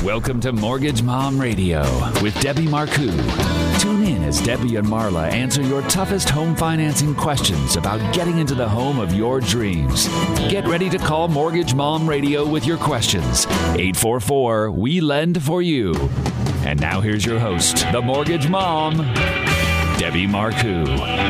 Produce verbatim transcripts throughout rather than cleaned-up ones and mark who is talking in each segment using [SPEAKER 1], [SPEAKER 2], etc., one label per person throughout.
[SPEAKER 1] Welcome to Mortgage Mom Radio with Debbie Marcoux. Tune in as Debbie and Marla answer your toughest home financing questions about getting into the home of your dreams. Get ready to call Mortgage Mom Radio with your questions. eight four four, W E L E N D for you. And now here's your host, the Mortgage Mom, Debbie Marcoux.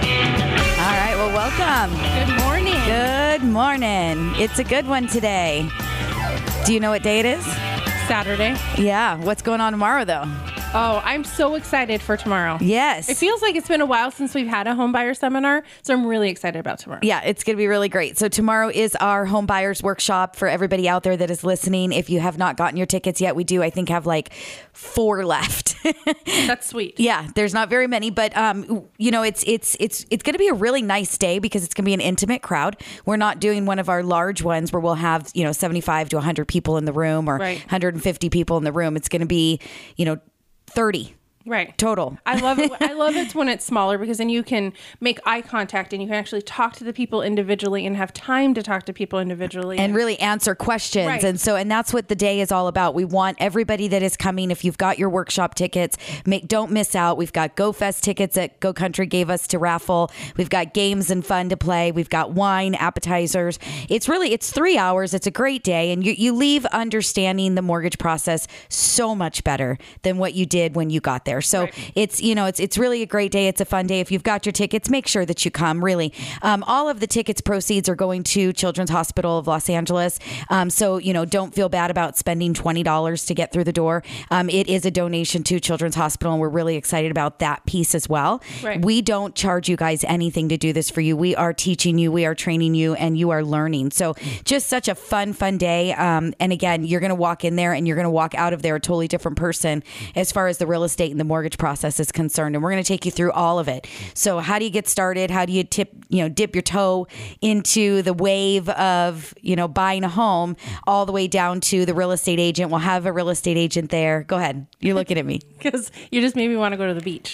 [SPEAKER 2] All right, well, welcome.
[SPEAKER 3] Good morning.
[SPEAKER 2] Good morning. It's a good one today. Do you know what day it is?
[SPEAKER 3] Saturday.
[SPEAKER 2] Yeah. What's going on tomorrow, though?
[SPEAKER 3] Oh, I'm so excited for tomorrow.
[SPEAKER 2] Yes.
[SPEAKER 3] It feels like it's been a while since we've had a home buyer seminar, so I'm really excited about tomorrow.
[SPEAKER 2] Yeah, it's going to be really great. So tomorrow is our home buyers workshop for everybody out there that is listening. If you have not gotten your tickets yet, we do, I think, have like four left.
[SPEAKER 3] That's sweet.
[SPEAKER 2] Yeah, there's not very many, but um, you know, it's it's it's it's going to be a really nice day because it's going to be an intimate crowd. We're not doing one of our large ones where we'll have, you know, seventy-five to one hundred people in the room or
[SPEAKER 3] right.
[SPEAKER 2] one hundred fifty people in the room. It's going to be, you know, thirty.
[SPEAKER 3] Right.
[SPEAKER 2] Total.
[SPEAKER 3] I love it. I love it when it's smaller because then you can make eye contact and you can actually talk to the people individually and have time to talk to people individually.
[SPEAKER 2] And really answer questions.
[SPEAKER 3] Right.
[SPEAKER 2] And so, and that's what the day is all about. We want everybody that is coming, if you've got your workshop tickets, make, don't miss out. We've got Go Fest tickets that Go Country gave us to raffle. We've got games and fun to play. We've got wine, appetizers. It's really, it's three hours. It's a great day. And you, you leave understanding the mortgage process so much better than what you did when you got there. So right. it's, you know, it's it's really a great day. It's a fun day. If you've got your tickets, make sure that you come, really. Um, all of the tickets proceeds are going to Children's Hospital of Los Angeles. Um, so, you know, don't feel bad about spending twenty dollars to get through the door. Um, it is a donation to Children's Hospital, and we're really excited about that piece as well.
[SPEAKER 3] Right.
[SPEAKER 2] We don't charge you guys anything to do this for you. We are teaching you, we are training you, and you are learning. So just such a fun, fun day. Um, and again, you're going to walk in there and you're going to walk out of there a totally different person as far as the real estate and the mortgage process is concerned. And we're going to take you through all of it. So how do you get started? How do you tip, you know, dip your toe into the wave of, you know, buying a home all the way down to the real estate agent? We'll have a real estate agent there. Go ahead. You're looking at me.
[SPEAKER 3] Because you just made me want to go to the beach.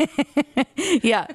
[SPEAKER 2] Yeah.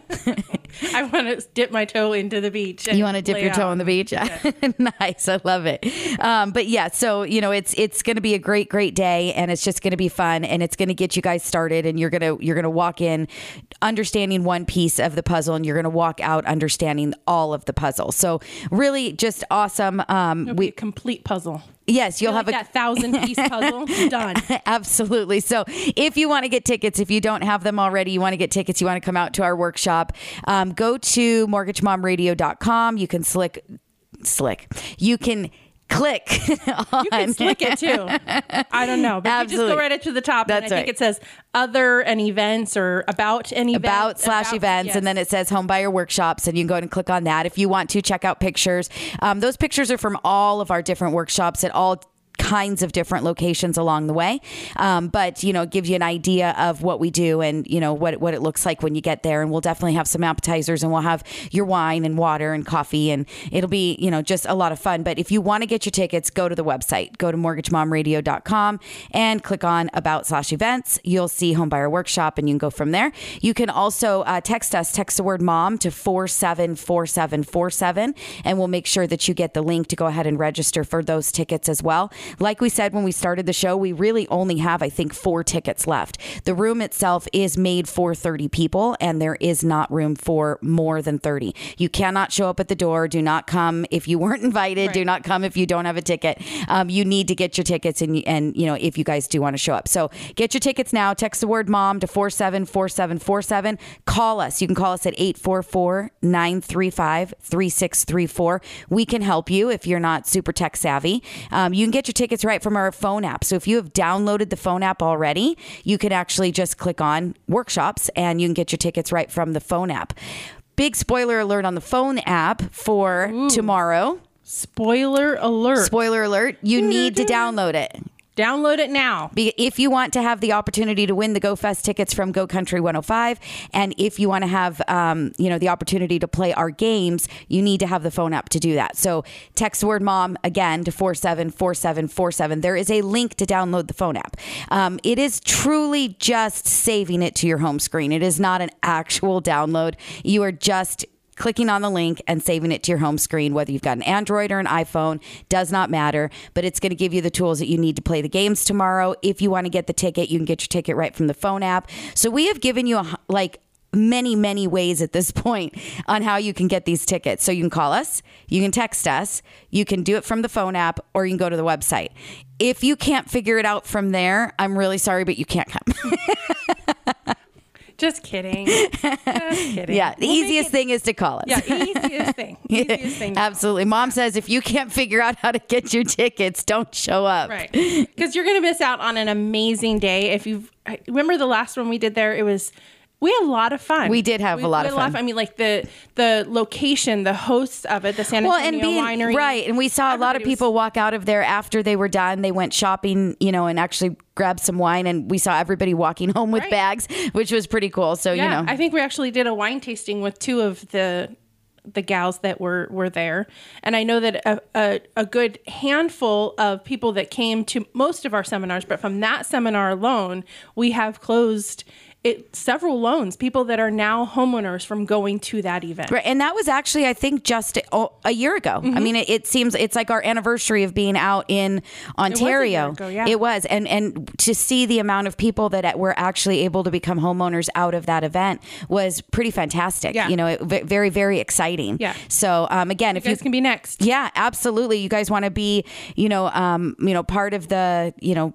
[SPEAKER 3] I want to dip my toe into the beach.
[SPEAKER 2] You want to dip your toe on the beach? Yeah. Nice. I love it. Um, but yeah, so, you know, it's, it's going to be a great, great day, and it's just going to be fun, and it's going to get you guys started, and you're going to, you're going to walk in understanding one piece of the puzzle, and you're going to walk out understanding all of the puzzle. So really just awesome. Um,
[SPEAKER 3] It'll
[SPEAKER 2] we
[SPEAKER 3] be a complete puzzle.
[SPEAKER 2] Yes, you'll
[SPEAKER 3] like
[SPEAKER 2] have a
[SPEAKER 3] that thousand piece puzzle done.
[SPEAKER 2] Absolutely. So if you want to get tickets, if you don't have them already, you want to get tickets, you want to come out to our workshop, um, go to mortgage mom radio dot com. You can slick, slick. You can click on.
[SPEAKER 3] You can slick it too. I don't know. But
[SPEAKER 2] Absolutely.
[SPEAKER 3] you just go right up to the top.
[SPEAKER 2] That's
[SPEAKER 3] and I
[SPEAKER 2] right.
[SPEAKER 3] think it says other and events or about any events.
[SPEAKER 2] About slash
[SPEAKER 3] about,
[SPEAKER 2] events.
[SPEAKER 3] Yes.
[SPEAKER 2] And then it says home buyer workshops. And you can go ahead and click on that. If you want to check out pictures, um, those pictures are from all of our different workshops at all kinds of different locations along the way. Um, but, you know, it gives you an idea of what we do and, you know, what, what it looks like when you get there. And we'll definitely have some appetizers, and we'll have your wine and water and coffee, and it'll be, you know, just a lot of fun. But if you want to get your tickets, go to the website, go to mortgage mom radio dot com and click on about slash events. You'll see home buyer workshop, and you can go from there. You can also uh, text us, text the word mom to four seven four seven four seven, and we'll make sure that you get the link to go ahead and register for those tickets as well. Like we said when we started the show, we really only have, I think, four tickets left. The room itself is made for thirty people, and there is not room for more than thirty. You cannot show up at the door. Do not come if you weren't invited.
[SPEAKER 3] Right.
[SPEAKER 2] Do not come if you don't have a ticket. Um, you need to get your tickets, and, and you know, if you guys do want to show up. So get your tickets now. Text the word mom to four seven four seven four seven. Call us. You can call us at eight four four, nine three five, three six three four. We can help you if you're not super tech savvy. Um, you can get your tickets right from our phone app. So if you have downloaded the phone app already, you can actually just click on workshops and you can get your tickets right from the phone app. Big spoiler alert on the phone app for
[SPEAKER 3] Ooh.
[SPEAKER 2] tomorrow.
[SPEAKER 3] Spoiler alert.
[SPEAKER 2] Spoiler alert. You need to download it.
[SPEAKER 3] Download it now.
[SPEAKER 2] Be- If you want to have the opportunity to win the Go Fest tickets from Go Country one oh five, and if you want to have, um, you know, the opportunity to play our games, you need to have the phone app to do that. So text the word mom again to four seven four seven four seven. There is a link to download the phone app. Um, it is truly just saving it to your home screen. It is not an actual download. You are just clicking on the link and saving it to your home screen, whether you've got an Android or an iPhone, does not matter, but it's going to give you the tools that you need to play the games tomorrow. If you want to get the ticket, you can get your ticket right from the phone app. So we have given you a, like many, many ways at this point on how you can get these tickets. So you can call us, you can text us, you can do it from the phone app, or you can go to the website. If you can't figure it out from there, I'm really sorry, but you can't come.
[SPEAKER 3] Just kidding. Just kidding.
[SPEAKER 2] Yeah, the
[SPEAKER 3] We'll
[SPEAKER 2] easiest
[SPEAKER 3] it,
[SPEAKER 2] thing is to call us.
[SPEAKER 3] Yeah, easiest thing. Easiest thing.
[SPEAKER 2] Absolutely. Mom says if you can't figure out how to get your tickets, don't show up.
[SPEAKER 3] Right. Because you're going to miss out on an amazing day. If you remember the last one we did there, it was... We had a lot of fun.
[SPEAKER 2] We did have
[SPEAKER 3] we,
[SPEAKER 2] a lot
[SPEAKER 3] we
[SPEAKER 2] of
[SPEAKER 3] had
[SPEAKER 2] fun.
[SPEAKER 3] A lot of, I mean, like the the location, the hosts of it, the San Antonio
[SPEAKER 2] well, and being,
[SPEAKER 3] Winery.
[SPEAKER 2] Right. And we saw a lot of people
[SPEAKER 3] was,
[SPEAKER 2] walk out of there after they were done. They went shopping, you know, and actually grabbed some wine. And we saw everybody walking home with
[SPEAKER 3] right.
[SPEAKER 2] bags, which was pretty cool. So,
[SPEAKER 3] yeah,
[SPEAKER 2] you know.
[SPEAKER 3] I think we actually did a wine tasting with two of the the gals that were, were there. And I know that a, a, a good handful of people that came to most of our seminars, but from that seminar alone, we have closed it several loans, people that are now homeowners from going to that event.
[SPEAKER 2] Right. And that was actually, I think, just a, a year ago. Mm-hmm. I mean, it, it seems it's like our anniversary of being out in Ontario.
[SPEAKER 3] It was a year ago, yeah.
[SPEAKER 2] It was. And, and to see the amount of people that were actually able to become homeowners out of that event was pretty fantastic.
[SPEAKER 3] Yeah.
[SPEAKER 2] You know, it, very, very exciting.
[SPEAKER 3] Yeah.
[SPEAKER 2] So, um, again,
[SPEAKER 3] you
[SPEAKER 2] if
[SPEAKER 3] guys
[SPEAKER 2] you
[SPEAKER 3] can be next.
[SPEAKER 2] Yeah, absolutely. You guys want to be, you know, um, you know, part of the, you know,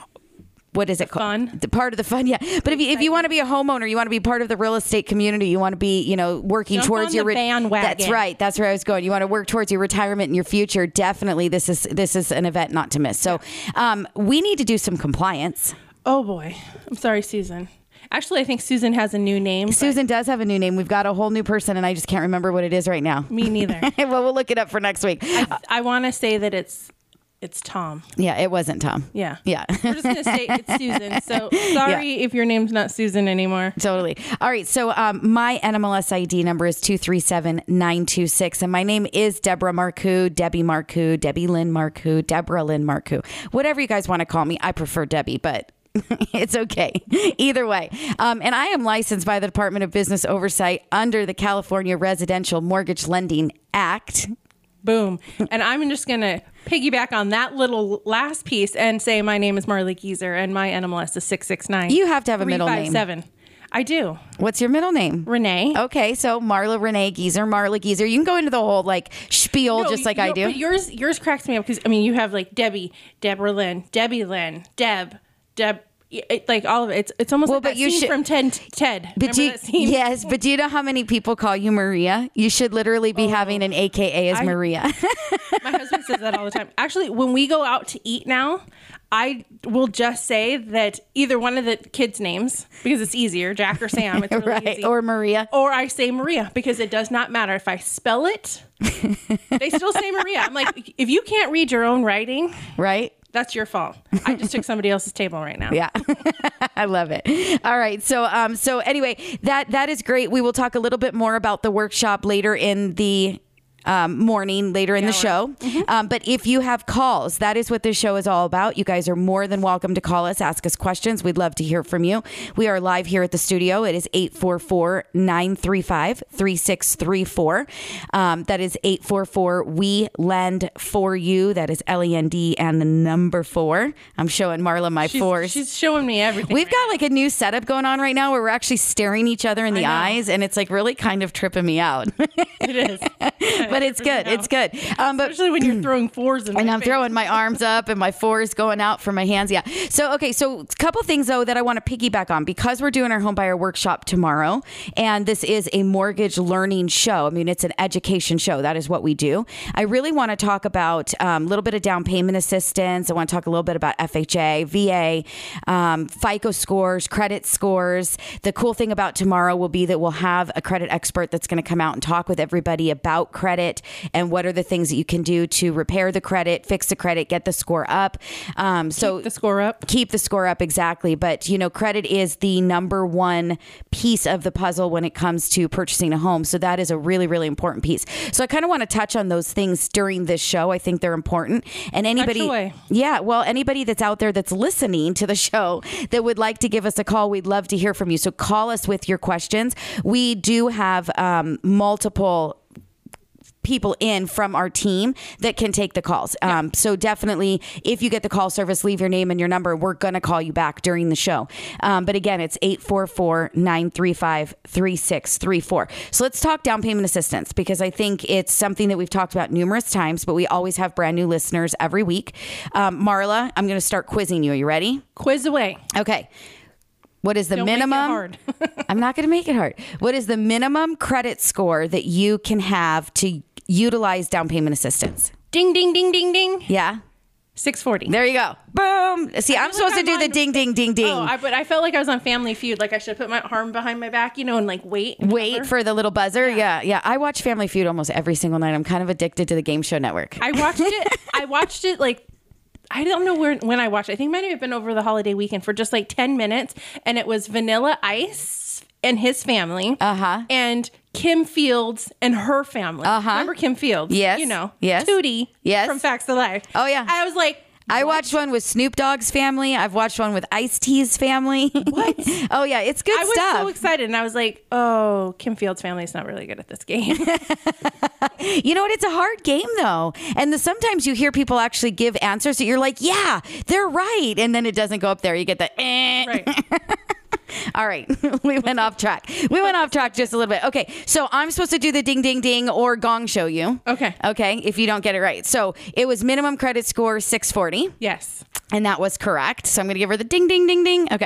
[SPEAKER 2] what is it called?
[SPEAKER 3] Fun.
[SPEAKER 2] The part of the fun, yeah. But if you, if you want to be a homeowner, you want to be part of the real estate community, you want to be, you know, working
[SPEAKER 3] Jump
[SPEAKER 2] towards
[SPEAKER 3] on
[SPEAKER 2] your
[SPEAKER 3] the bandwagon.
[SPEAKER 2] That's right. That's where I was going. You want to work towards your retirement and your future. Definitely, this is this is an event not to miss. So, um, we need to do some compliance.
[SPEAKER 3] Oh boy, I'm sorry, Susan. Actually, I think Susan has a new name.
[SPEAKER 2] Susan does have a new name. We've got a whole new person, and I just can't remember what it is right now.
[SPEAKER 3] Me neither.
[SPEAKER 2] Well, we'll look it up for next week.
[SPEAKER 3] I, I want to say that it's it's Tom.
[SPEAKER 2] Yeah, it wasn't Tom.
[SPEAKER 3] Yeah.
[SPEAKER 2] Yeah.
[SPEAKER 3] We're just going to say it's Susan. So sorry
[SPEAKER 2] Yeah.
[SPEAKER 3] if your name's not Susan anymore.
[SPEAKER 2] Totally. All right. So um, my N M L S I D number is two three seven nine two six. And my name is Deborah Marcoux, Debbie Marcoux, Debbie Lynn Marcoux, Deborah Lynn Marcoux. Whatever you guys want to call me. I prefer Debbie, but it's okay. Either way. Um, and I am licensed by the Department of Business Oversight under the California Residential Mortgage Lending Act.
[SPEAKER 3] Boom. And I'm just going to piggyback on that little last piece and say my name is Marla Gieser and my N M L S is six six nine.
[SPEAKER 2] You have to have a middle name.
[SPEAKER 3] Seven. I do.
[SPEAKER 2] What's your middle name?
[SPEAKER 3] Renee.
[SPEAKER 2] Okay, so Marla Renee Gieser, Marla Gieser. You can go into the whole like spiel
[SPEAKER 3] No,
[SPEAKER 2] just like
[SPEAKER 3] you
[SPEAKER 2] I
[SPEAKER 3] know,
[SPEAKER 2] do.
[SPEAKER 3] But yours, yours cracks me up because I mean you have like Debbie, Deborah Lynn, Debbie Lynn, Deb, Deb. It, like all of it, it's it's almost
[SPEAKER 2] Well,
[SPEAKER 3] like
[SPEAKER 2] but
[SPEAKER 3] that
[SPEAKER 2] you
[SPEAKER 3] scene
[SPEAKER 2] should-
[SPEAKER 3] from Ted. Ted.
[SPEAKER 2] But
[SPEAKER 3] Remember
[SPEAKER 2] do you,
[SPEAKER 3] that scene?
[SPEAKER 2] yes, but do you know how many people call you Maria? You should literally be having an A K A as
[SPEAKER 3] I-
[SPEAKER 2] Maria.
[SPEAKER 3] My husband says that all the time. Actually, when we go out to eat now, I will just say that either one of the kids' names, because it's easier, Jack or Sam, it's really
[SPEAKER 2] Right,
[SPEAKER 3] easy.
[SPEAKER 2] or Maria.
[SPEAKER 3] Or I say Maria, because it does not matter. If I spell it, they still say Maria. I'm like, if you can't read your own writing,
[SPEAKER 2] Right?
[SPEAKER 3] that's your fault. I just took somebody else's table right now.
[SPEAKER 2] Yeah. I love it. All right. So um so anyway, that that is great. We will talk a little bit more about the workshop later in the Um, morning later in the show.
[SPEAKER 3] Mm-hmm.
[SPEAKER 2] Um, but if you have calls, that is what this show is all about. You guys are more than welcome to call us, ask us questions. We'd love to hear from you. We are live here at the studio. It is eight four four, nine three five, three six three four. Um, that is eight four four, we lend for you. That is L E N D and the number four. I'm showing Marla my
[SPEAKER 3] She's,
[SPEAKER 2] fours.
[SPEAKER 3] she's showing me everything.
[SPEAKER 2] We've
[SPEAKER 3] right
[SPEAKER 2] got like a new setup going on right now where we're actually staring each other in the
[SPEAKER 3] I know.
[SPEAKER 2] eyes, and it's like really kind of tripping me out.
[SPEAKER 3] now. It is.
[SPEAKER 2] But it's good. It's good. Um, but
[SPEAKER 3] Especially when you're throwing fours in
[SPEAKER 2] and
[SPEAKER 3] my
[SPEAKER 2] I'm
[SPEAKER 3] face.
[SPEAKER 2] throwing my arms up and my fours going out for my hands. Yeah. So, okay. So a couple things though that I want to piggyback on because we're doing our home buyer workshop tomorrow and this is a mortgage learning show. I mean, it's an education show. That is what we do. I really want to talk about a um, little bit of down payment assistance. I want to talk a little bit about F H A, V A, um, FICO scores, credit scores. The cool thing about tomorrow will be that we'll have a credit expert that's going to come out and talk with everybody about credit credit and what are the things that you can do to repair the credit, fix the credit, get the score up. Um, so
[SPEAKER 3] keep the score up.
[SPEAKER 2] Keep the score up, exactly. But, you know, credit is the number one piece of the puzzle when it comes to purchasing a home. So that is a really, really important piece. So I kind of want to touch on those things during this show. I think they're important. And anybody, yeah, well, anybody that's out there that's listening to the show that would like to give us a call, we'd love to hear from you. So call us with your questions. We do have um, multiple people in from our team that can take the calls. Yeah. Um, so definitely, if you get the call service, leave your name and your number. We're going to call you back during the show. Um, but again, it's eight four four, nine three five, three six three four. So let's talk down payment assistance, because I think it's something that we've talked about numerous times, but we always have brand new listeners every week. Um, Marla, I'm going to start quizzing you. Are you ready?
[SPEAKER 3] Quiz away.
[SPEAKER 2] Okay. What is the
[SPEAKER 3] Don't
[SPEAKER 2] minimum?
[SPEAKER 3] Make it hard.
[SPEAKER 2] I'm not going to make it hard. What is the minimum credit score that you can have to utilize down payment assistance?
[SPEAKER 3] Ding, ding, ding, ding, ding.
[SPEAKER 2] Yeah.
[SPEAKER 3] six forty.
[SPEAKER 2] There you go. Boom. See, I'm supposed
[SPEAKER 3] like
[SPEAKER 2] to
[SPEAKER 3] I'm
[SPEAKER 2] do
[SPEAKER 3] on,
[SPEAKER 2] the ding, ding, ding, ding.
[SPEAKER 3] Oh, I, but I felt like I was on Family Feud. Like I should put my arm behind my back, you know, and like wait. And
[SPEAKER 2] wait
[SPEAKER 3] cover.
[SPEAKER 2] for the little buzzer. Yeah. yeah. Yeah. I watch Family Feud almost every single night. I'm kind of addicted to the Game Show Network.
[SPEAKER 3] I watched it. I watched it like, I don't know where when I watched it. I think it might have been over the holiday weekend for just like ten minutes. And it was Vanilla Ice and his family.
[SPEAKER 2] Uh-huh.
[SPEAKER 3] And Kim Fields and her family.
[SPEAKER 2] Uh-huh.
[SPEAKER 3] Remember Kim Fields?
[SPEAKER 2] Yes.
[SPEAKER 3] You know.
[SPEAKER 2] Yes.
[SPEAKER 3] Tootie.
[SPEAKER 2] Yes.
[SPEAKER 3] From Facts of Life.
[SPEAKER 2] Oh, yeah.
[SPEAKER 3] I was like,
[SPEAKER 2] I
[SPEAKER 3] what?
[SPEAKER 2] watched one with Snoop Dogg's family. I've watched one with Ice-T's family.
[SPEAKER 3] What?
[SPEAKER 2] Oh, yeah. It's good
[SPEAKER 3] I was
[SPEAKER 2] stuff.
[SPEAKER 3] so excited. And I was like, oh, Kim Fields' family is not really good at this game.
[SPEAKER 2] You know what? It's a hard game, though. And the, sometimes you hear people actually give answers that you're like, yeah, they're right. And then it doesn't go up there. You get the eh.
[SPEAKER 3] Right.
[SPEAKER 2] All right. We went off track. We went off track just a little bit. Okay. So I'm supposed to do the ding, ding, ding or gong show you.
[SPEAKER 3] Okay.
[SPEAKER 2] Okay. If you don't get it right. So it was minimum credit score six forty.
[SPEAKER 3] Yes.
[SPEAKER 2] And that was correct. So I'm going to give her the ding, ding, ding, ding. Okay.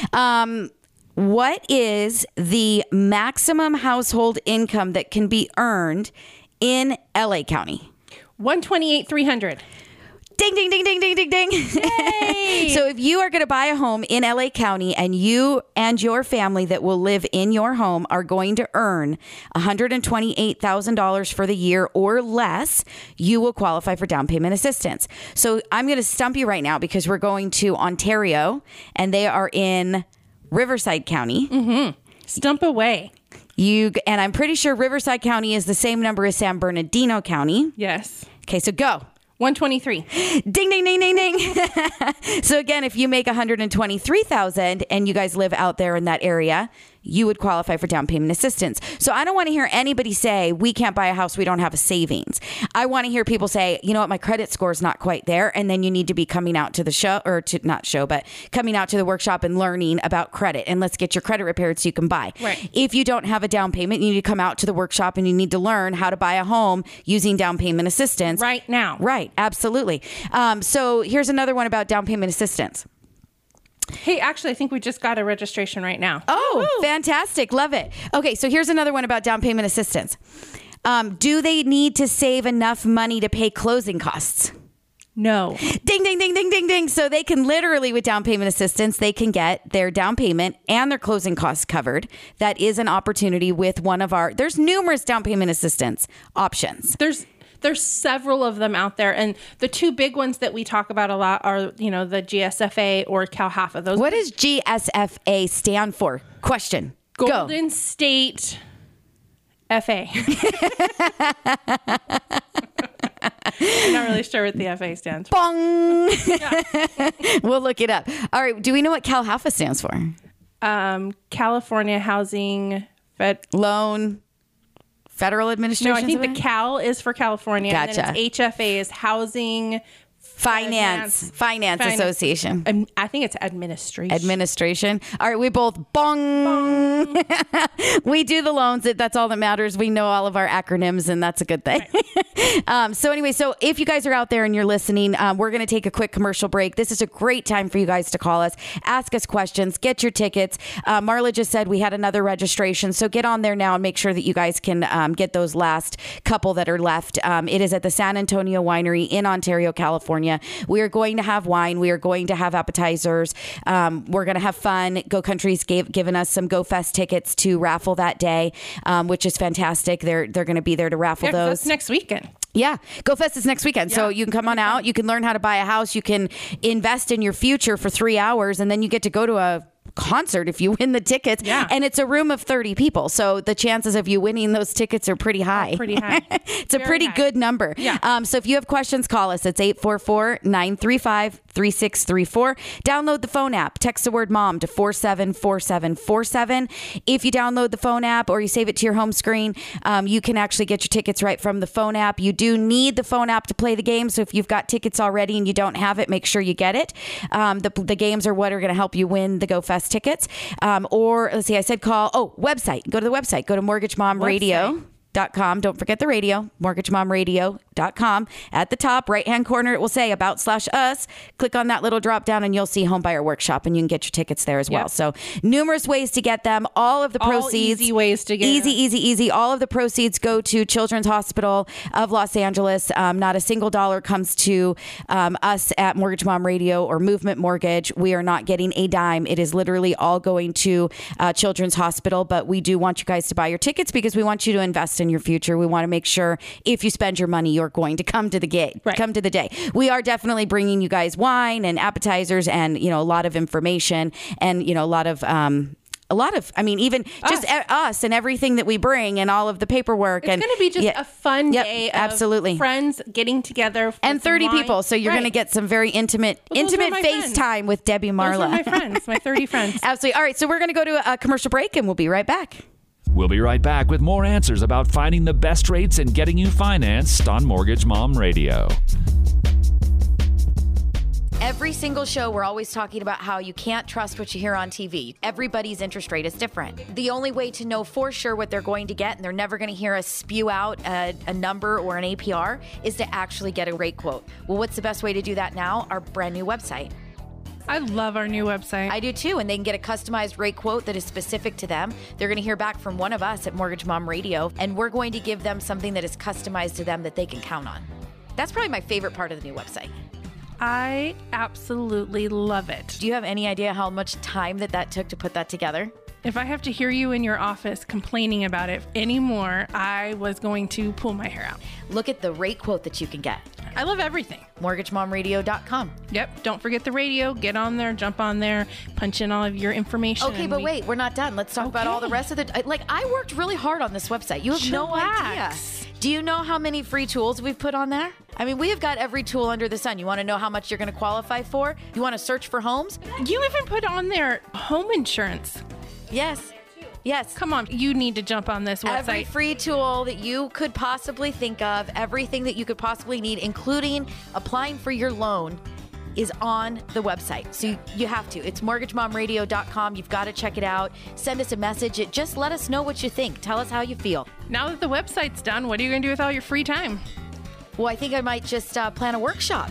[SPEAKER 2] Um, what is the maximum household income that can be earned in L A County?
[SPEAKER 3] one twenty-eight, three hundred.
[SPEAKER 2] Ding, ding, ding, ding, ding, ding, ding.
[SPEAKER 3] Yay!
[SPEAKER 2] So if you are going to buy a home in L A County and you and your family that will live in your home are going to earn one hundred twenty-eight thousand dollars for the year or less, you will qualify for down payment assistance. So I'm going to stump you right now because we're going to Ontario and they are in Riverside County.
[SPEAKER 3] Mm-hmm. Stump away.
[SPEAKER 2] You and I'm pretty sure Riverside County is the same number as San Bernardino County.
[SPEAKER 3] Yes.
[SPEAKER 2] Okay, so go.
[SPEAKER 3] one twenty-three.
[SPEAKER 2] Ding, ding, ding, ding, ding. So again, if you make one hundred twenty-three thousand dollars and you guys live out there in that area, you would qualify for down payment assistance. So I don't want to hear anybody say, we can't buy a house, we don't have a savings. I want to hear people say, you know what, my credit score is not quite there. And then you need to be coming out to the show, or to not show, but coming out to the workshop and learning about credit. And let's get your credit repaired so you can buy.
[SPEAKER 3] Right.
[SPEAKER 2] If you don't have a down payment, you need to come out to the workshop and you need to learn how to buy a home using down payment assistance.
[SPEAKER 3] Right now.
[SPEAKER 2] Right. Absolutely. Um, so here's another one about down payment assistance.
[SPEAKER 3] Hey, actually, I think we just got a registration right now.
[SPEAKER 2] Oh,
[SPEAKER 3] Woo-hoo.
[SPEAKER 2] Fantastic. Love it. Okay, so here's another one about down payment assistance. Um, do they need to save enough money to pay closing costs?
[SPEAKER 3] No.
[SPEAKER 2] Ding, ding, ding, ding, ding, ding. So they can literally, with down payment assistance, they can get their down payment and their closing costs covered. That is an opportunity with one of our, there's numerous down payment assistance options.
[SPEAKER 3] There's There's several of them out there. And the two big ones that we talk about a lot are, you know, the G S F A or CalHFA. Those
[SPEAKER 2] What does G S F A stand for? Question.
[SPEAKER 3] Golden
[SPEAKER 2] Go.
[SPEAKER 3] State F A. I'm not really sure what the F A stands for.
[SPEAKER 2] Bong. We'll look it up. All right. Do we know what CalHFA stands for?
[SPEAKER 3] Um, California Housing Fed
[SPEAKER 2] Loan. Federal Administration?
[SPEAKER 3] No, I think the Cal is for California.
[SPEAKER 2] Gotcha.
[SPEAKER 3] And then it's H F A is Housing
[SPEAKER 2] Finance. Finance,
[SPEAKER 3] Finance.
[SPEAKER 2] Association.
[SPEAKER 3] Um, I think it's administration.
[SPEAKER 2] Administration. All right, we both bong. bong. We do the loans. That's all that matters. We know all of our acronyms, and that's a good thing. Right. um, so anyway, so if you guys are out there and you're listening, um, we're going to take a quick commercial break. This is a great time for you guys to call us, ask us questions, get your tickets. Uh, Marla just said we had another registration, so get on there now and make sure that you guys can um, get those last couple that are left. Um, it is at the San Antonio Winery in Ontario, California. you. We are going to have wine. We are going to have appetizers. Um, we're going to have fun. Go Country's gave, given us some Go Fest tickets to raffle that day, um, which is fantastic. They're they're going to be there to raffle
[SPEAKER 3] yeah,
[SPEAKER 2] those.
[SPEAKER 3] That's next weekend.
[SPEAKER 2] Yeah. Go Fest is next weekend. Yeah. So you can come on out. You can learn how to buy a house. You can invest in your future for three hours and then you get to go to a concert if you win the tickets.
[SPEAKER 3] Yeah.
[SPEAKER 2] And it's a room of thirty people. So the chances of you winning those tickets are pretty high.
[SPEAKER 3] Pretty high.
[SPEAKER 2] It's
[SPEAKER 3] Very
[SPEAKER 2] a pretty
[SPEAKER 3] high.
[SPEAKER 2] good number.
[SPEAKER 3] Yeah.
[SPEAKER 2] Um, so if you have questions, call us. It's eight four four, nine three five, three six three four. Download the phone app. Text the word mom to four seven four seven four seven. If you download the phone app or you save it to your home screen, um, you can actually get your tickets right from the phone app. You do need the phone app to play the game. So if you've got tickets already and you don't have it, make sure you get it. Um, the, the games are what are going to help you win the Go Fest tickets. Um, or let's see, I said call. Oh, website. Go to the website. Go to mortgage mom radio dot com. Don't forget the radio, mortgage mom radio dot com. At the top right hand corner, it will say about slash us. Click on that little drop down and you'll see Home Buyer Workshop and you can get your tickets there as well.
[SPEAKER 3] Yep.
[SPEAKER 2] So numerous ways to get them. All of the
[SPEAKER 3] All
[SPEAKER 2] proceeds.
[SPEAKER 3] easy ways to get
[SPEAKER 2] Easy,
[SPEAKER 3] it.
[SPEAKER 2] easy, easy. All of the proceeds go to Children's Hospital of Los Angeles. Um, not a single dollar comes to um, us at Mortgage Mom Radio or Movement Mortgage. We are not getting a dime. It is literally all going to uh, Children's Hospital. But we do want you guys to buy your tickets because we want you to invest in your future. We want to make sure if you spend your money, you're going to come to the gate,
[SPEAKER 3] right.
[SPEAKER 2] come to the day. We are definitely bringing you guys wine and appetizers and, you know, a lot of information and, you know, a lot of, um, a lot of, I mean, even just us, us and everything that we bring and all of the paperwork.
[SPEAKER 3] It's
[SPEAKER 2] and
[SPEAKER 3] going to be just
[SPEAKER 2] yeah,
[SPEAKER 3] a fun
[SPEAKER 2] yep,
[SPEAKER 3] day of
[SPEAKER 2] absolutely.
[SPEAKER 3] friends getting together.
[SPEAKER 2] And thirty
[SPEAKER 3] wine.
[SPEAKER 2] people. So you're
[SPEAKER 3] right.
[SPEAKER 2] going to get some very intimate,
[SPEAKER 3] well,
[SPEAKER 2] intimate FaceTime with Debbie Marla.
[SPEAKER 3] Those are my friends, my thirty friends.
[SPEAKER 2] Absolutely. All right. So we're going to go to a commercial break and we'll be right back.
[SPEAKER 1] We'll be right back with more answers about finding the best rates and getting you financed on Mortgage Mom Radio.
[SPEAKER 2] Every single show, we're always talking about how you can't trust what you hear on T V. Everybody's interest rate is different. The only way to know for sure what they're going to get, and they're never going to hear us spew out a, a number or an A P R, is to actually get a rate quote. Well, what's the best way to do that now? Our brand new website.
[SPEAKER 3] I love our new website.
[SPEAKER 2] I do too, and they can get a customized rate quote that is specific to them. They're going to hear back from one of us at Mortgage Mom Radio, and we're going to give them something that is customized to them that they can count on. That's probably my favorite part of the new website.
[SPEAKER 3] I absolutely love it.
[SPEAKER 2] Do you have any idea how much time that that took to put that together?
[SPEAKER 3] If I have to hear you in your office complaining about it anymore, I was going to pull my hair out.
[SPEAKER 2] Look at the rate quote that you can get.
[SPEAKER 3] I love everything.
[SPEAKER 2] mortgage mom radio dot com.
[SPEAKER 3] Yep. Don't forget the radio. Get on there, jump on there, punch in all of your information.
[SPEAKER 2] Okay, but we... wait, we're not done. Let's talk okay. about all the rest of the... Like, I worked really hard on this website. You have
[SPEAKER 3] Chillax.
[SPEAKER 2] no idea. Do you know how many free tools we've put on there? I mean, we have got every tool under the sun. You want to know how much you're going to qualify for? You want to search for homes?
[SPEAKER 3] You even put on there home insurance.
[SPEAKER 2] Yes. Yes.
[SPEAKER 3] Come on. You need to jump on this website.
[SPEAKER 2] Every free tool that you could possibly think of, everything that you could possibly need, including applying for your loan, is on the website. So you, you have to. It's mortgage mom radio dot com. You've got to check it out. Send us a message. It, just let us know what you think. Tell us how you feel.
[SPEAKER 3] Now that the website's done, what are you going to do with all your free time?
[SPEAKER 2] Well, I think I might just uh, plan a workshop.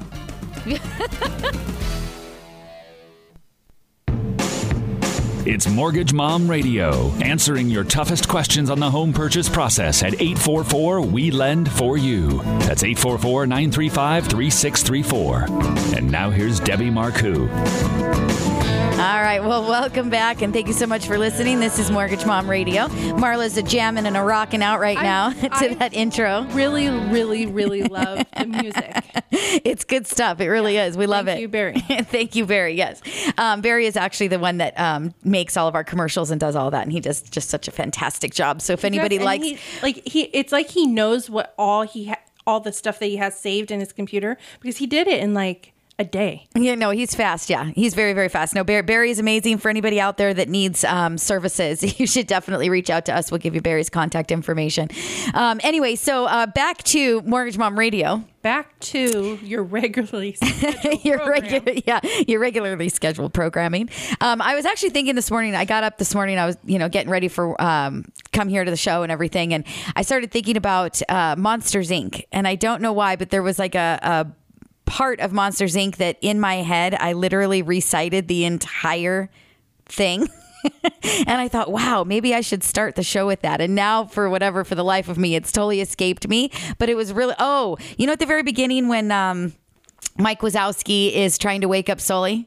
[SPEAKER 1] It's Mortgage Mom Radio, answering your toughest questions on the home purchase process at eight four four, W E L E N D for you. That's eight four four, nine three five, three six three four. And now here's Debbie Marcoux.
[SPEAKER 2] All right. Well, welcome back, and thank you so much for listening. This is Mortgage Mom Radio. Marla's a jamming and a rocking out right
[SPEAKER 3] I,
[SPEAKER 2] now to
[SPEAKER 3] I
[SPEAKER 2] that intro.
[SPEAKER 3] Really, really, really love the music.
[SPEAKER 2] It's good stuff. It really yeah. is. We love
[SPEAKER 3] thank
[SPEAKER 2] it.
[SPEAKER 3] You, Barry.
[SPEAKER 2] Thank you, Barry. Yes. Um, Barry is actually the one that um, makes all of our commercials and does all that, and he does just such a fantastic job. So if
[SPEAKER 3] he
[SPEAKER 2] anybody
[SPEAKER 3] does,
[SPEAKER 2] likes...
[SPEAKER 3] He, like he, it's like he knows what all he ha- all the stuff that he has saved in his computer, because he did it in like a day.
[SPEAKER 2] Yeah, no, he's fast. Yeah, he's very, very fast. No, Barry, Barry is amazing. For anybody out there that needs um, services, you should definitely reach out to us. We'll give you Barry's contact information. Um, anyway, so uh, back to Mortgage Mom Radio.
[SPEAKER 3] Back to your regularly scheduled
[SPEAKER 2] your
[SPEAKER 3] program.
[SPEAKER 2] regular, yeah, your regularly scheduled programming. Um, I was actually thinking this morning. I got up this morning. I was, you know, getting ready for um, come here to the show and everything, and I started thinking about uh, Monsters Incorporated. And I don't know why, but there was like a. a part of Monsters Incorporated that in my head, I literally recited the entire thing. And I thought, wow, maybe I should start the show with that. And now for whatever, for the life of me, it's totally escaped me. But it was really, oh, you know, at the very beginning when, um, Mike Wazowski is trying to wake up Sully.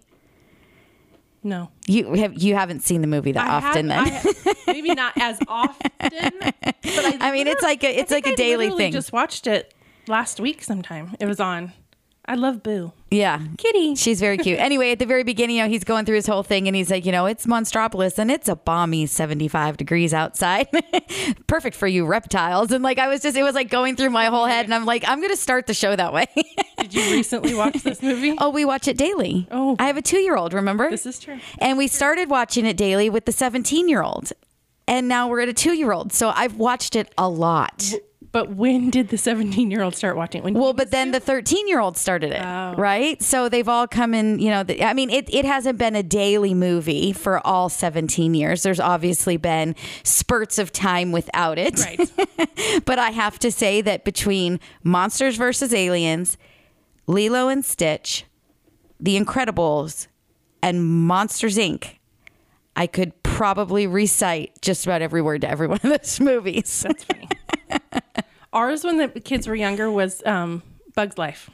[SPEAKER 3] No.
[SPEAKER 2] You have you haven't seen the movie that
[SPEAKER 3] I
[SPEAKER 2] often
[SPEAKER 3] have,
[SPEAKER 2] then.
[SPEAKER 3] I, maybe not as often. But I,
[SPEAKER 2] I mean, it's like a it's like a
[SPEAKER 3] I
[SPEAKER 2] daily
[SPEAKER 3] literally
[SPEAKER 2] thing.
[SPEAKER 3] Just watched it last week sometime. It was on. I love Boo.
[SPEAKER 2] Yeah.
[SPEAKER 3] Kitty.
[SPEAKER 2] She's very cute. Anyway, at the very beginning, you know, he's going through his whole thing and he's like, you know, it's Monstropolis and it's a balmy seventy-five degrees outside. Perfect for you reptiles. And like, I was just, it was like going through my whole head and I'm like, I'm going to start the show that way.
[SPEAKER 3] Did you recently watch this movie?
[SPEAKER 2] Oh, we watch it daily.
[SPEAKER 3] Oh.
[SPEAKER 2] I have a two-year-old, remember?
[SPEAKER 3] This is true.
[SPEAKER 2] And we started watching it daily with the seventeen-year-old. And now we're at a two-year-old. So I've watched it a lot.
[SPEAKER 3] But when did the seventeen-year-old start watching? When
[SPEAKER 2] Well, but then the thirteen-year-old started it,
[SPEAKER 3] Oh.
[SPEAKER 2] right? So they've all come in, you know, the, I mean, it, it hasn't been a daily movie for all seventeen years. There's obviously been spurts of time without it.
[SPEAKER 3] Right.
[SPEAKER 2] But I have to say that between Monsters versus Aliens, Lilo and Stitch, The Incredibles, and Monsters, Incorporated, I could probably recite just about every word to every one of those movies.
[SPEAKER 3] That's funny. Ours, when the kids were younger, was um, Bug's Life.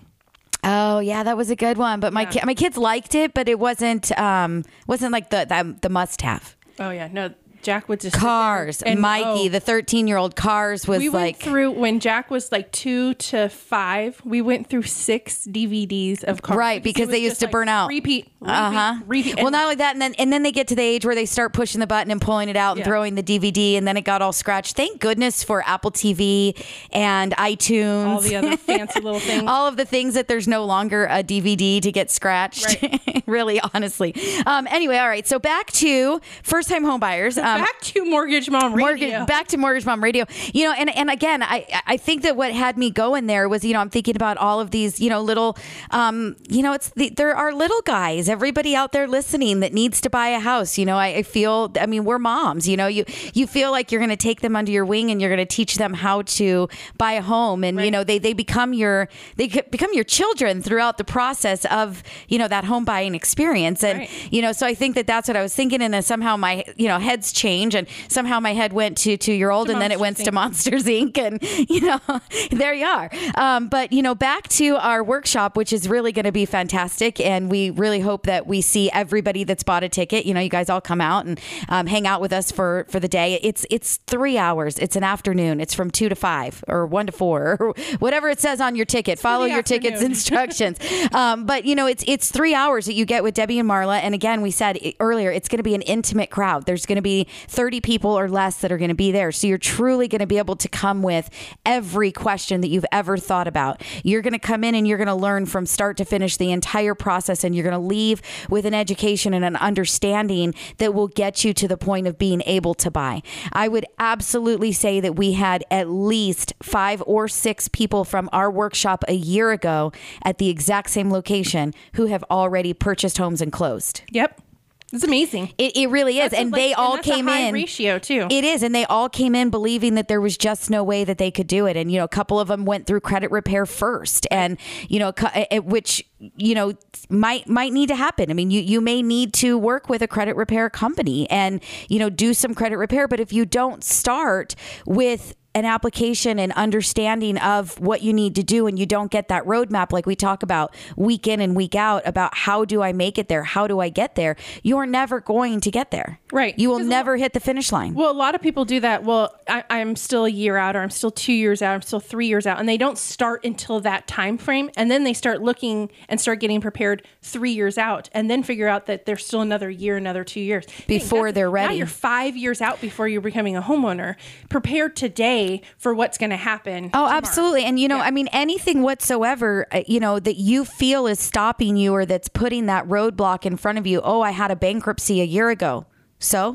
[SPEAKER 2] Oh yeah, that was a good one. But my
[SPEAKER 3] Yeah.
[SPEAKER 2] ki- my kids liked it, but it wasn't um wasn't like the the, the must have.
[SPEAKER 3] Oh yeah, no, Jack would just sit there
[SPEAKER 2] Cars,
[SPEAKER 3] and
[SPEAKER 2] Mikey,
[SPEAKER 3] oh,
[SPEAKER 2] the thirteen year old Cars was
[SPEAKER 3] we went
[SPEAKER 2] like
[SPEAKER 3] through when Jack was like two to five. We went through six D V Ds of Cars,
[SPEAKER 2] right because
[SPEAKER 3] it
[SPEAKER 2] they
[SPEAKER 3] was
[SPEAKER 2] used
[SPEAKER 3] just
[SPEAKER 2] to
[SPEAKER 3] like
[SPEAKER 2] burn out.
[SPEAKER 3] Repeat, repeat,
[SPEAKER 2] Uh huh.
[SPEAKER 3] repeat.
[SPEAKER 2] Well,
[SPEAKER 3] And-
[SPEAKER 2] not only that, and then and then they get to the age where they start pushing the button and pulling it out and
[SPEAKER 3] Yeah.
[SPEAKER 2] throwing the D V D, and then it got all scratched. Thank goodness for Apple T V and iTunes.
[SPEAKER 3] all the other fancy little things.
[SPEAKER 2] All of the things that there's no longer a D V D to get scratched.
[SPEAKER 3] Right.
[SPEAKER 2] Really, honestly. Um, anyway, all right. So back to first time home buyers. Um,
[SPEAKER 3] Back to Mortgage Mom Radio.
[SPEAKER 2] Mortgage, back to Mortgage Mom Radio. You know, and, and again, I, I think that what had me going there was, you know, I'm thinking about all of these, you know, little, um, you know, it's the, there are little guys, everybody out there listening that needs to buy a house. You know, I, I feel, I mean, we're moms, you know, you, you feel like you're going to take them under your wing and you're going to teach them how to buy a home. And,
[SPEAKER 3] Right.
[SPEAKER 2] you know, they, they become your, they c- become your children throughout the process of, you know, that home buying experience. And,
[SPEAKER 3] Right.
[SPEAKER 2] you know, so I think that that's what I was thinking. And then somehow my, you know, heads change and somehow my head went to two year old
[SPEAKER 3] To
[SPEAKER 2] and then it went
[SPEAKER 3] Monsters,
[SPEAKER 2] to Monsters, Incorporated. And, you know, there you are. Um, but, you know, back to our workshop, which is really going to be fantastic. And we really hope that we see everybody that's bought a ticket. You know, you guys all come out and um, hang out with us for, for the day. It's, it's three hours. It's an afternoon. It's from two to five or one to four or whatever it says on your ticket. Follow
[SPEAKER 3] the
[SPEAKER 2] your ticket's
[SPEAKER 3] afternoon.
[SPEAKER 2] instructions. um, but, you know, it's, it's three hours that you get with Debbie and Marla. And again, we said it earlier, it's going to be an intimate crowd. There's going to be thirty people or less that are going to be there. So you're truly going to be able to come with every question that you've ever thought about. You're going to come in and you're going to learn from start to finish the entire process. And you're going to leave with an education and an understanding that will get you to the point of being able to buy. I would absolutely say that we had at least five or six people from our workshop a year ago at the exact same location who have already purchased homes and closed.
[SPEAKER 3] Yep. It's amazing.
[SPEAKER 2] It, it really is.
[SPEAKER 3] That's a,
[SPEAKER 2] and
[SPEAKER 3] like-
[SPEAKER 2] they all
[SPEAKER 3] that's a
[SPEAKER 2] came
[SPEAKER 3] high
[SPEAKER 2] in.
[SPEAKER 3] ratio too.
[SPEAKER 2] It is. And they all came in believing that there was just no way that they could do it. And, you know, a couple of them went through credit repair first and, you know, cu- it- which, you know, might, might need to happen. I mean, you, you may need to work with a credit repair company and, you know, do some credit repair. But if you don't start with an application and understanding of what you need to do and you don't get that roadmap like we talk about week in and week out about how do I make it there? How do I get there? You're never going to get there.
[SPEAKER 3] Right.
[SPEAKER 2] You will
[SPEAKER 3] Because a
[SPEAKER 2] never hit the finish line.
[SPEAKER 3] Well, a lot of people do that. Well, I, I'm still a year out, or I'm still two years out, I'm still three years out, and they don't start until that time frame, and then they start looking and start getting prepared three years out, and then figure out that there's still another year, another two years
[SPEAKER 2] Before
[SPEAKER 3] Dang,
[SPEAKER 2] they're
[SPEAKER 3] Now
[SPEAKER 2] ready.
[SPEAKER 3] you're five years out before you're becoming a homeowner. Prepare today for what's going to happen.
[SPEAKER 2] Oh,
[SPEAKER 3] tomorrow.
[SPEAKER 2] absolutely. And, you know,
[SPEAKER 3] Yeah.
[SPEAKER 2] I mean, anything whatsoever, uh, you know, that you feel is stopping you or that's putting that roadblock in front of you. Oh, I had a bankruptcy a year ago. So?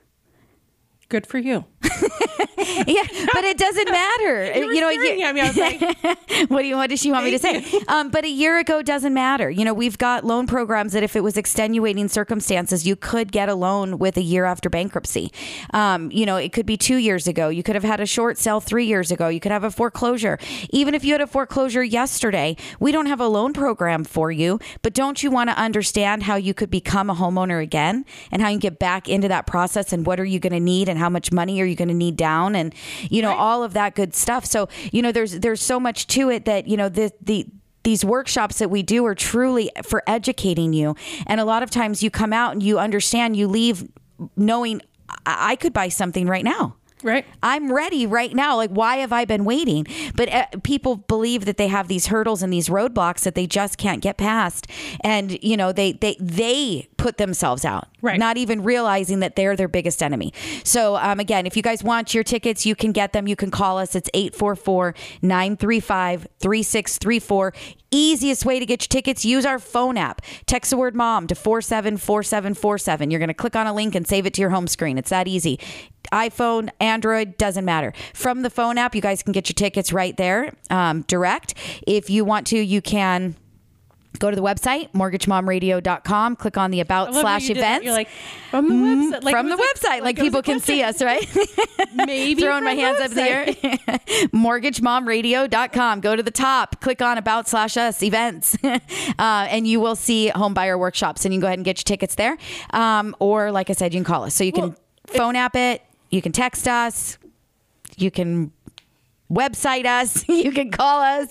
[SPEAKER 3] Good for you.
[SPEAKER 2] Yeah, but it doesn't matter.
[SPEAKER 3] You, were
[SPEAKER 2] you know,
[SPEAKER 3] staring
[SPEAKER 2] you-
[SPEAKER 3] at me. I was like,
[SPEAKER 2] what do you what does she want me to say? Um, but a year ago doesn't matter. You know, we've got loan programs that if it was extenuating circumstances, you could get a loan with a year after bankruptcy. Um, you know, it could be two years ago. You could have had a short sale three years ago. You could have a foreclosure. Even if you had a foreclosure yesterday, we don't have a loan program for you. But don't you want to understand how you could become a homeowner again and how you get back into that process and what are you going to need and how much money are you going to need down and, you know,
[SPEAKER 3] Right.
[SPEAKER 2] all of that good stuff. So, you know, there's there's so much to it that, you know, the the these workshops that we do are truly for educating you. And a lot of times you come out and you understand, you leave knowing I, I could buy something right now.
[SPEAKER 3] Right.
[SPEAKER 2] I'm ready right now. Like, why have I been waiting? But uh, people believe that they have these hurdles and these roadblocks that they just can't get past. And, you know, they, they, they put themselves out,
[SPEAKER 3] right,
[SPEAKER 2] not even realizing that they're their biggest enemy. So, um, again, if you guys want your tickets, you can get them. You can call us. It's eight four four, nine three five, three six three four. Easiest way to get your tickets, use our phone app. Text the word mom to four seven four seven four seven. You're going to click on a link and save it to your home screen. It's that easy. iPhone, Android, doesn't matter. From the phone app, you guys can get your tickets right there, um, direct. If you want to, you can go to the website, mortgage mom radio dot com, click on the about slash events.
[SPEAKER 3] You're like, from the website. Like
[SPEAKER 2] from the
[SPEAKER 3] like,
[SPEAKER 2] website, like,
[SPEAKER 3] like
[SPEAKER 2] people can see us, right?
[SPEAKER 3] Maybe
[SPEAKER 2] throwing my hands up there. mortgage mom radio dot com. Go to the top, click on about slash us events, uh, and you will see home buyer workshops, and you can go ahead and get your tickets there. Um, or like I said, you can call us. So you can well, phone app it. You can text us. You can website us. You can call us.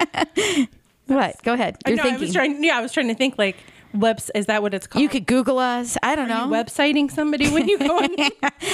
[SPEAKER 2] What? Go ahead. You're
[SPEAKER 3] no,
[SPEAKER 2] thinking.
[SPEAKER 3] I was trying, yeah, I was trying to think like, webs. Is that what it's called?
[SPEAKER 2] You could Google us. I don't
[SPEAKER 3] Are
[SPEAKER 2] know.
[SPEAKER 3] You websiting somebody when you go in?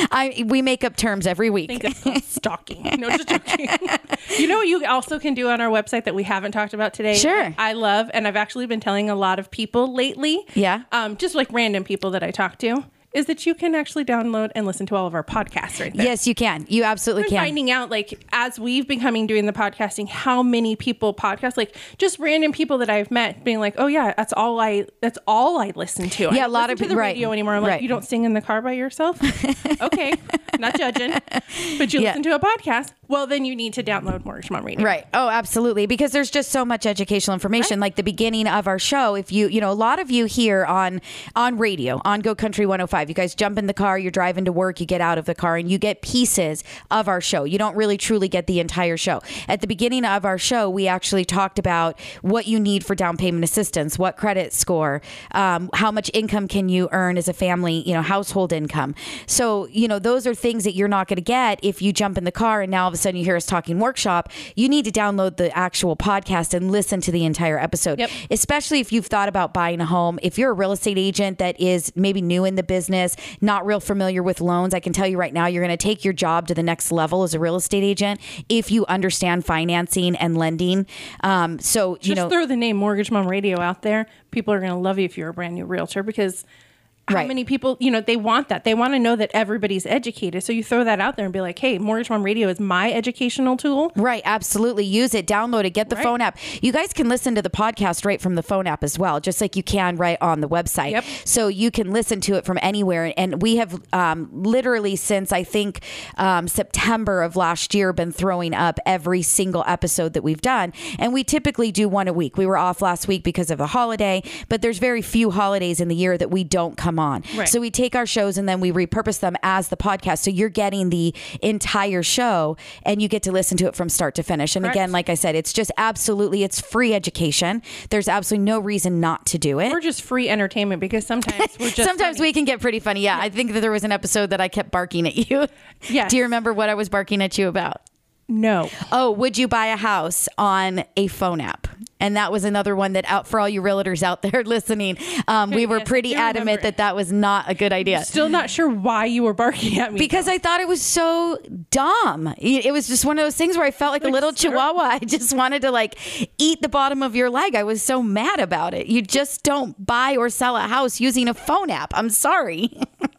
[SPEAKER 2] I we make up terms every week.
[SPEAKER 3] I think it's called stalking. No, just joking. You know what you also can do on our website that we haven't talked about today?
[SPEAKER 2] Sure.
[SPEAKER 3] I love, and I've actually been telling a lot of people lately.
[SPEAKER 2] Yeah.
[SPEAKER 3] Um, just like random people that I talk to. Is that you can actually download and listen to all of our podcasts right there.
[SPEAKER 2] Yes, you can. You absolutely
[SPEAKER 3] I'm
[SPEAKER 2] can.
[SPEAKER 3] Finding out, like, as we've been coming doing the podcasting, how many people podcast, like, just random people that I've met, being like, "Oh yeah, that's all I, that's all I listen to."
[SPEAKER 2] Yeah,
[SPEAKER 3] I
[SPEAKER 2] a lot
[SPEAKER 3] listen
[SPEAKER 2] of
[SPEAKER 3] to
[SPEAKER 2] people
[SPEAKER 3] the
[SPEAKER 2] right,
[SPEAKER 3] radio anymore. I'm
[SPEAKER 2] right.
[SPEAKER 3] like, you don't sing in the car by yourself? Okay, not judging, but you
[SPEAKER 2] Yeah.
[SPEAKER 3] listen to a podcast. Well, then you need to download Mortgage Mom Radio.
[SPEAKER 2] Right. Oh, absolutely. Because there's just so much educational information. Right. Like the beginning of our show, if you, you know, a lot of you here on, on radio, on Go Country one oh five, you guys jump in the car, you're driving to work, you get out of the car and you get pieces of our show. You don't really truly get the entire show. At the beginning of our show, we actually talked about what you need for down payment assistance, what credit score, um, how much income can you earn as a family, you know, household income. So, you know, those are things that you're not going to get if you jump in the car and now all of a sudden you hear us talking workshop. You need to download the actual podcast and listen to the entire episode,
[SPEAKER 3] yep.
[SPEAKER 2] especially if you've thought about buying a home. If you're a real estate agent that is maybe new in the business, not real familiar with loans, I can tell you right now, you're going to take your job to the next level as a real estate agent if you understand financing and lending. Um, so,
[SPEAKER 3] Just
[SPEAKER 2] you know,
[SPEAKER 3] throw the name Mortgage Mom Radio out there. People are going to love you if you're a brand new realtor, because how
[SPEAKER 2] right.
[SPEAKER 3] many people, you know, they want that. They want to know that everybody's educated. So you throw that out there and be like, hey, Mortgage Mom Radio is my educational tool.
[SPEAKER 2] Right. Absolutely. Use it. Download it. Get the
[SPEAKER 3] right.
[SPEAKER 2] phone app. You guys can listen to the podcast right from the phone app as well, just like you can right on the website.
[SPEAKER 3] Yep.
[SPEAKER 2] So you can listen to it from anywhere. And we have um, literally since I think um, September of last year been throwing up every single episode that we've done. And we typically do one a week. We were off last week because of the holiday, but there's very few holidays in the year that we don't come on.
[SPEAKER 3] Right.
[SPEAKER 2] So we take our shows and then we repurpose them as the podcast. So you're getting the entire show and you get to listen to it from start to finish. And
[SPEAKER 3] Correct.
[SPEAKER 2] Again, like I said, it's just absolutely, it's free education. There's absolutely no reason not to do it.
[SPEAKER 3] Or just free entertainment, because sometimes we're just
[SPEAKER 2] Sometimes
[SPEAKER 3] funny.
[SPEAKER 2] we can get pretty funny. Yeah, yeah. I think that there was an episode that I kept barking at you.
[SPEAKER 3] Yes.
[SPEAKER 2] Do you remember what I was barking at you about?
[SPEAKER 3] No.
[SPEAKER 2] Oh, would you buy a house on a phone app? And that was another one that out for all you realtors out there listening. Um, we were
[SPEAKER 3] yes,
[SPEAKER 2] pretty adamant that that was not a good idea.
[SPEAKER 3] Still not sure why you were barking at me.
[SPEAKER 2] Because
[SPEAKER 3] though.
[SPEAKER 2] I thought it was so dumb. It was just one of those things where I felt like, like a little sir. chihuahua. I just wanted to like eat the bottom of your leg. I was so mad about it. You just don't buy or sell a house using a phone app. I'm sorry.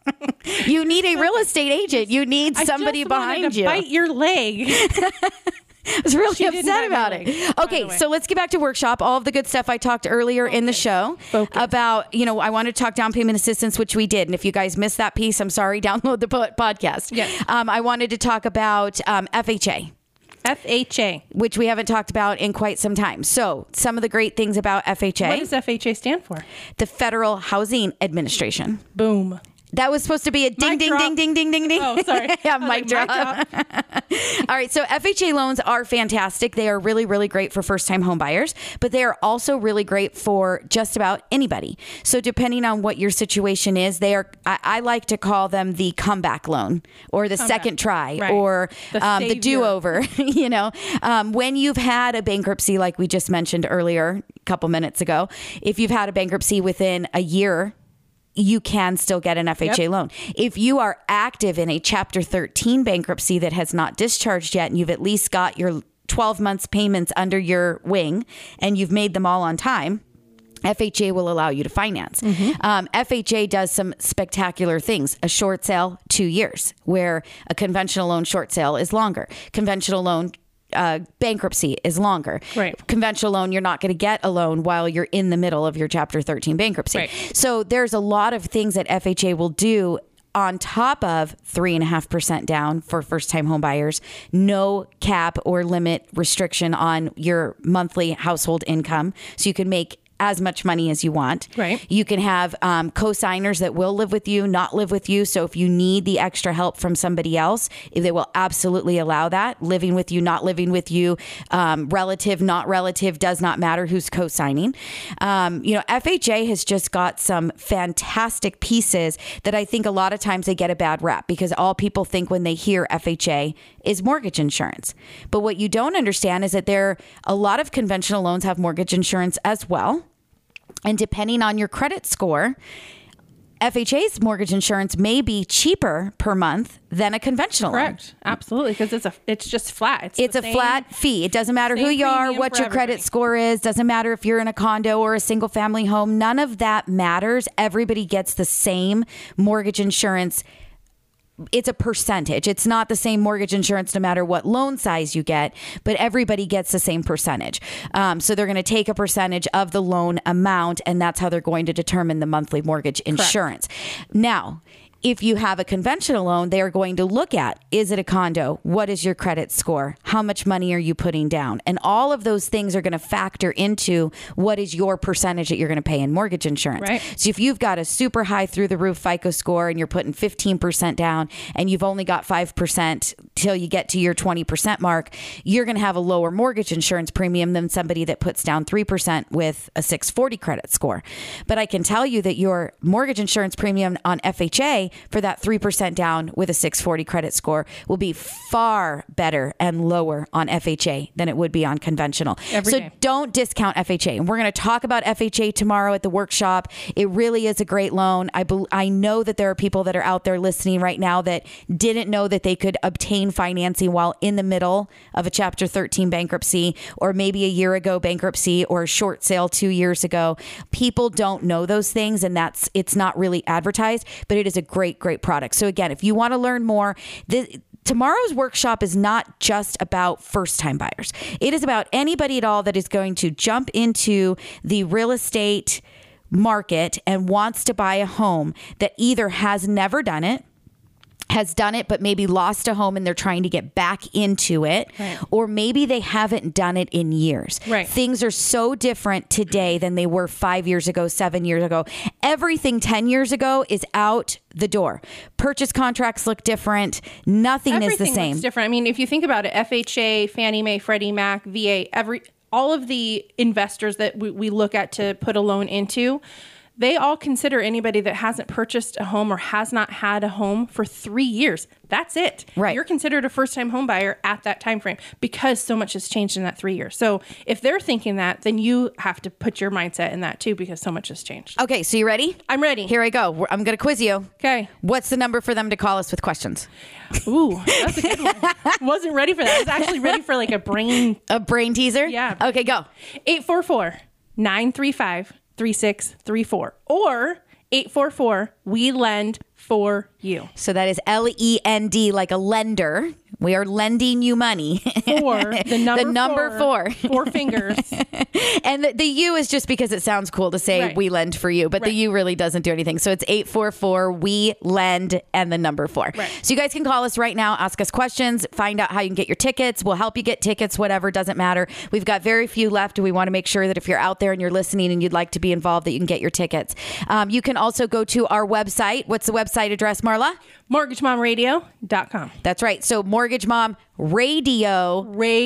[SPEAKER 2] You need a real estate agent. You need somebody
[SPEAKER 3] I just
[SPEAKER 2] behind
[SPEAKER 3] wanted to
[SPEAKER 2] you.
[SPEAKER 3] Bite your leg.
[SPEAKER 2] I was really
[SPEAKER 3] She
[SPEAKER 2] upset about it.
[SPEAKER 3] Leg,
[SPEAKER 2] okay, so let's get back to workshop. All of the good stuff I talked earlier Focus. in the show
[SPEAKER 3] Focus.
[SPEAKER 2] about, you know, I wanted to talk down payment assistance, which we did. And if you guys missed that piece, I'm sorry, download the po- podcast.
[SPEAKER 3] Yes.
[SPEAKER 2] Um, I wanted to talk about um, F H A.
[SPEAKER 3] F H A.
[SPEAKER 2] Which we haven't talked about in quite some time. So some of the great things about F H A.
[SPEAKER 3] What does F H A stand for?
[SPEAKER 2] The Federal Housing Administration.
[SPEAKER 3] Boom.
[SPEAKER 2] That was supposed to be a ding,
[SPEAKER 3] Mic
[SPEAKER 2] ding,
[SPEAKER 3] drop.
[SPEAKER 2] ding, ding, ding, ding, ding.
[SPEAKER 3] Oh, sorry.
[SPEAKER 2] yeah,
[SPEAKER 3] I was
[SPEAKER 2] mic
[SPEAKER 3] like,
[SPEAKER 2] drop.
[SPEAKER 3] mic drop.
[SPEAKER 2] All right. So F H A loans are fantastic. They are really, really great for first-time home buyers, but they are also really great for just about anybody. So depending on what your situation is, they are, I, I like to call them the comeback loan or the
[SPEAKER 3] Comeback.
[SPEAKER 2] second try
[SPEAKER 3] Right.
[SPEAKER 2] or
[SPEAKER 3] The
[SPEAKER 2] um, the
[SPEAKER 3] savior.
[SPEAKER 2] do-over, you know, um, when you've had a bankruptcy, like we just mentioned earlier, a couple minutes ago, if you've had a bankruptcy within a year, you can still get an F H A
[SPEAKER 3] Yep.
[SPEAKER 2] loan. If you are active in a Chapter thirteen bankruptcy that has not discharged yet, and you've at least got your twelve months payments under your wing and you've made them all on time, F H A will allow you to finance.
[SPEAKER 3] Mm-hmm.
[SPEAKER 2] Um, F H A does some spectacular things. A short sale, two years, where a conventional loan short sale is longer. Conventional loan Uh, bankruptcy is longer.
[SPEAKER 3] Right.
[SPEAKER 2] Conventional loan, you're not going to get a loan while you're in the middle of your Chapter thirteen bankruptcy.
[SPEAKER 3] Right.
[SPEAKER 2] So there's a lot of things that F H A will do on top of three and a half percent down for first time home buyers, no cap or limit restriction on your monthly household income. So you can make as much money as you want.
[SPEAKER 3] Right.
[SPEAKER 2] You can have um, co-signers that will live with you, not live with you. So if you need the extra help from somebody else, they will absolutely allow that. Living with you, not living with you, um, relative, not relative, does not matter who's co-signing. Um, you know, F H A has just got some fantastic pieces that I think a lot of times they get a bad rap because all people think when they hear F H A is mortgage insurance. But what you don't understand is that there a lot of conventional loans have mortgage insurance as well. And depending on your credit score, F H A's mortgage insurance may be cheaper per month than a conventional loan.
[SPEAKER 3] Correct. Absolutely. Because it's a it's just flat. It's,
[SPEAKER 2] It's
[SPEAKER 3] the
[SPEAKER 2] a
[SPEAKER 3] same-
[SPEAKER 2] flat fee. It doesn't matter who
[SPEAKER 3] same
[SPEAKER 2] you are,
[SPEAKER 3] premium
[SPEAKER 2] what
[SPEAKER 3] for
[SPEAKER 2] your credit
[SPEAKER 3] everybody.
[SPEAKER 2] score is. Doesn't matter if you're in a condo or a single family home. None of that matters. Everybody gets the same mortgage insurance. It's a percentage. It's not the same mortgage insurance no matter what loan size you get, but everybody gets the same percentage. Um, so they're going to take a percentage of the loan amount, and that's how they're going to determine the monthly mortgage insurance. Now, if you have a conventional loan, they are going to look at, is it a condo? What is your credit score? How much money are you putting down? And all of those things are going to factor into what is your percentage that you're going to pay in mortgage insurance.
[SPEAKER 3] Right.
[SPEAKER 2] So if you've got a super high through the roof FICO score and you're putting fifteen percent down and you've only got five percent till you get to your twenty percent mark, you're going to have a lower mortgage insurance premium than somebody that puts down three percent with a six forty credit score. But I can tell you that your mortgage insurance premium on F H A for that three percent down with a six forty credit score will be far better and lower on F H A than it would be on conventional.
[SPEAKER 3] Every
[SPEAKER 2] so
[SPEAKER 3] day.
[SPEAKER 2] don't discount F H A. And we're going to talk about F H A tomorrow at the workshop. It really is a great loan. I be, I know that there are people that are out there listening right now that didn't know that they could obtain financing while in the middle of a Chapter thirteen bankruptcy, or maybe a year ago bankruptcy, or a short sale two years ago. People don't know those things, and that's it's not really advertised, but it is a great, great product. So again, if you want to learn more, this tomorrow's workshop is not just about first-time buyers. It is about anybody at all that is going to jump into the real estate market and wants to buy a home that either has never done it, has done it, but maybe lost a home and they're trying to get back into it.
[SPEAKER 3] Right.
[SPEAKER 2] Or maybe they haven't done it in years.
[SPEAKER 3] Right.
[SPEAKER 2] Things are so different today than they were five years ago, seven years ago. Everything ten years ago is out the door. Purchase contracts look different. Nothing
[SPEAKER 3] Everything
[SPEAKER 2] is the same.
[SPEAKER 3] looks different. I mean, if you think about it, F H A, Fannie Mae, Freddie Mac, V A, every all of the investors that we, we look at to put a loan into, they all consider anybody that hasn't purchased a home or has not had a home for three years. That's it.
[SPEAKER 2] Right.
[SPEAKER 3] You're considered a first-time home buyer at that time frame because so much has changed in that three years. So if they're thinking that, then you have to put your mindset in that too because so much has changed.
[SPEAKER 2] Okay, so you ready?
[SPEAKER 3] I'm ready.
[SPEAKER 2] Here I go. We're- I'm going to quiz you.
[SPEAKER 3] Okay.
[SPEAKER 2] What's the number for them to call us with questions?
[SPEAKER 3] Ooh, that's a good one. Wasn't ready for that. I was actually ready for like a brain.
[SPEAKER 2] A brain teaser?
[SPEAKER 3] Yeah.
[SPEAKER 2] Okay, go.
[SPEAKER 3] eight four four, nine three five, three six three four or eight four four, we lend for you.
[SPEAKER 2] So that is L E N D, like a lender, We are lending you money.
[SPEAKER 3] Four. The number,
[SPEAKER 2] the number
[SPEAKER 3] four.
[SPEAKER 2] four.
[SPEAKER 3] Four fingers.
[SPEAKER 2] And the, the U is just because it sounds cool to say
[SPEAKER 3] Right.
[SPEAKER 2] we lend for you, but
[SPEAKER 3] Right.
[SPEAKER 2] the U really doesn't do anything. So it's eight four four, we lend and the number four.
[SPEAKER 3] Right.
[SPEAKER 2] So you guys can call us right now, ask us questions, find out how you can get your tickets. We'll help you get tickets, whatever, doesn't matter. We've got very few left. We want to make sure that if you're out there and you're listening and you'd like to be involved, that you can get your tickets. Um, you can also go to our website. What's the website address, Marla?
[SPEAKER 3] mortgage mom radio dot com.
[SPEAKER 2] That's right. So Mortgage Mom Radio.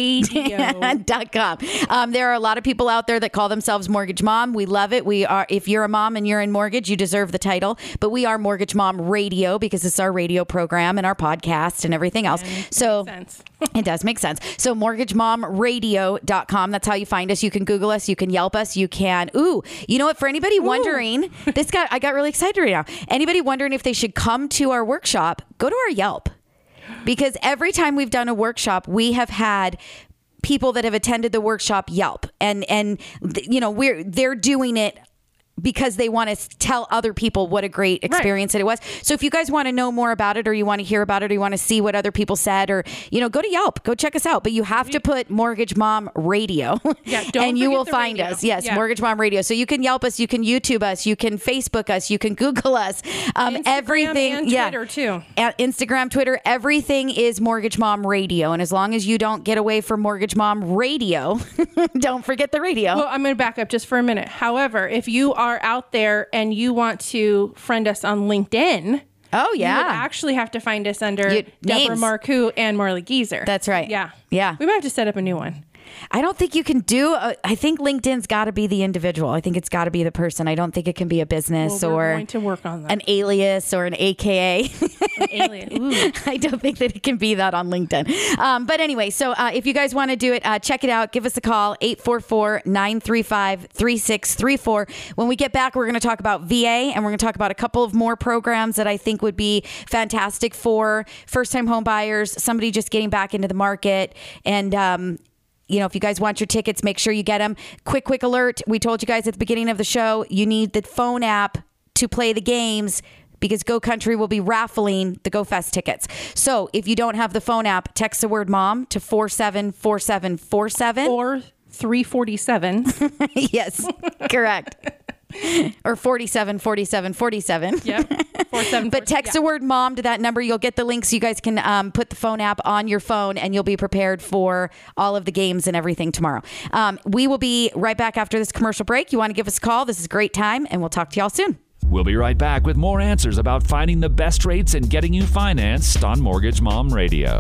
[SPEAKER 3] Radio.
[SPEAKER 2] dot com. Um, there are a lot of people out there that call themselves Mortgage Mom. We love it. We are. If you're a mom and you're in mortgage, you deserve the title. But we are Mortgage Mom Radio because it's our radio program and our podcast and everything else.
[SPEAKER 3] And
[SPEAKER 2] so
[SPEAKER 3] makes sense.
[SPEAKER 2] it does make sense. So mortgage mom radio dot com. That's how you find us. You can Google us. You can Yelp us. You can. Ooh, you know what? For anybody wondering, this got I got really excited right now. Anybody wondering if they should come to our workshop, go to our Yelp. Because every time we've done a workshop, we have had people that have attended the workshop Yelp, and and you know we're they're doing it because they want to tell other people what a great experience right. that it was. So if you guys want to know more about it, or you want to hear about it, or you want to see what other people said, or you know, go to Yelp, go check us out. But you have to put Mortgage Mom Radio,
[SPEAKER 3] yeah, don't
[SPEAKER 2] and you will find
[SPEAKER 3] radio.
[SPEAKER 2] us. Yes,
[SPEAKER 3] yeah.
[SPEAKER 2] Mortgage Mom Radio. So you can Yelp us, you can YouTube us, you can Facebook us, you can Google us. Um,
[SPEAKER 3] Instagram
[SPEAKER 2] everything,
[SPEAKER 3] and
[SPEAKER 2] yeah,
[SPEAKER 3] Twitter too.
[SPEAKER 2] At Instagram, Twitter, everything is Mortgage Mom Radio. And as long as you don't get away from Mortgage Mom Radio, don't forget the radio.
[SPEAKER 3] Well, I'm going to back up just for a minute. However, if you are out there and you want to friend us on LinkedIn,
[SPEAKER 2] oh yeah,
[SPEAKER 3] you would actually have to find us under
[SPEAKER 2] You-
[SPEAKER 3] Deborah
[SPEAKER 2] names.
[SPEAKER 3] Marcoux and Marla Geezer.
[SPEAKER 2] That's right.
[SPEAKER 3] Yeah.
[SPEAKER 2] Yeah.
[SPEAKER 3] We might have to set up a new one.
[SPEAKER 2] I don't think you can do, a, I think LinkedIn's got to be the individual. I think it's got to be the person. I don't think it can be a business
[SPEAKER 3] Well, we're
[SPEAKER 2] or
[SPEAKER 3] going to work on that.
[SPEAKER 2] an alias or an A K A.
[SPEAKER 3] An alien. Ooh.
[SPEAKER 2] I don't think that it can be that on LinkedIn. Um, but anyway, so uh, if you guys want to do it, uh, check it out. Give us a call, eight four four, nine three five, three six three four. When we get back, we're going to talk about V A, and we're going to talk about a couple of more programs that I think would be fantastic for first-time home buyers, somebody just getting back into the market. And, um, you know, if you guys want your tickets, make sure you get them. Quick, quick alert. We told you guys at the beginning of the show, you need the phone app to play the games, because Go Country will be raffling the Go Fest tickets. So if you don't have the phone app, text the word mom to four seven four seven four seven.
[SPEAKER 3] Or three forty-seven.
[SPEAKER 2] Yes, correct. Or forty-seven forty-seven forty-seven.
[SPEAKER 3] Yep. Four, seven,
[SPEAKER 2] But
[SPEAKER 3] four,
[SPEAKER 2] text
[SPEAKER 3] yeah.
[SPEAKER 2] the word mom to that number. You'll get the link so you guys can um, put the phone app on your phone, and you'll be prepared for all of the games and everything tomorrow. Um, we will be right back after this commercial break. You want to give us a call. This is a great time, and we'll talk to y'all soon.
[SPEAKER 1] We'll be right back with more answers about finding the best rates and getting you financed on Mortgage Mom Radio.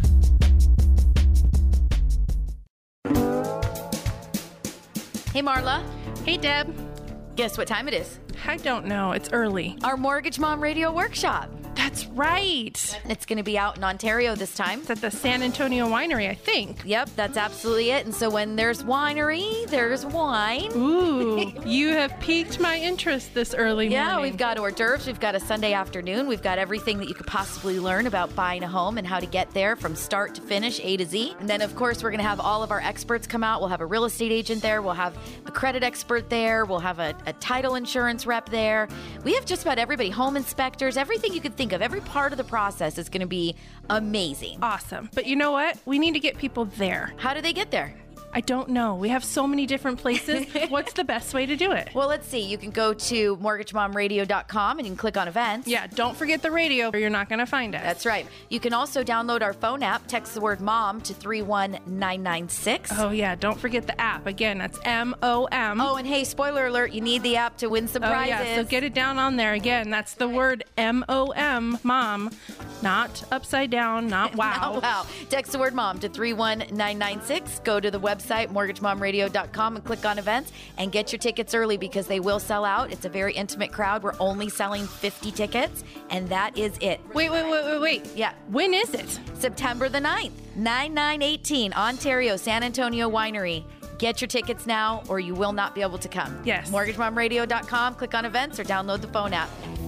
[SPEAKER 2] Hey, Marla.
[SPEAKER 3] Hey, Deb.
[SPEAKER 2] Guess what time it is?
[SPEAKER 3] I don't know. It's early.
[SPEAKER 2] Our Mortgage Mom Radio workshop.
[SPEAKER 3] That's right.
[SPEAKER 2] It's going to be out in Ontario this time.
[SPEAKER 3] It's at the San Antonio Winery, I think.
[SPEAKER 2] Yep, that's absolutely it. And so when there's winery, there's wine.
[SPEAKER 3] Ooh, you have piqued my interest this early
[SPEAKER 2] Yeah,
[SPEAKER 3] morning.
[SPEAKER 2] we've got hors d'oeuvres. We've got a Sunday afternoon. We've got everything that you could possibly learn about buying a home and how to get there from start to finish, A to Z. And then, of course, we're going to have all of our experts come out. We'll have a real estate agent there. We'll have a credit expert there. We'll have a, a title insurance rep there. We have just about everybody, home inspectors, everything you could think of. Every part of the process is going to be amazing.
[SPEAKER 3] Awesome. But you know what? We need to get people there.
[SPEAKER 2] How do they get there?
[SPEAKER 3] I don't know. We have so many different places. What's the best way to do it?
[SPEAKER 2] Well, let's see. You can go to mortgage mom radio dot com and you can click on events.
[SPEAKER 3] Yeah, don't forget the radio or you're not going to find us.
[SPEAKER 2] That's right. You can also download our phone app, text the word mom to three one nine nine six.
[SPEAKER 3] Oh, yeah. Don't forget the app. Again, that's M O M.
[SPEAKER 2] Oh, and hey, spoiler alert, you need the app to win some
[SPEAKER 3] Oh,
[SPEAKER 2] prizes.
[SPEAKER 3] yeah. So get it down on there. Again, that's the word M O M, mom. Not upside down, not wow.
[SPEAKER 2] Oh, wow. Text the word mom to three one nine nine six. Go to the website, mortgage mom radio dot com, and click on events and get your tickets early because they will sell out. It's a very intimate crowd. We're only selling fifty tickets, and that is it.
[SPEAKER 3] Wait, wait, wait, wait, wait.
[SPEAKER 2] Yeah.
[SPEAKER 3] When is it?
[SPEAKER 2] September the ninth, nine nine eighteen, Ontario, San Antonio Winery. Get your tickets now or you will not be able to come.
[SPEAKER 3] Yes.
[SPEAKER 2] mortgage mom radio dot com, click on events or download the phone app.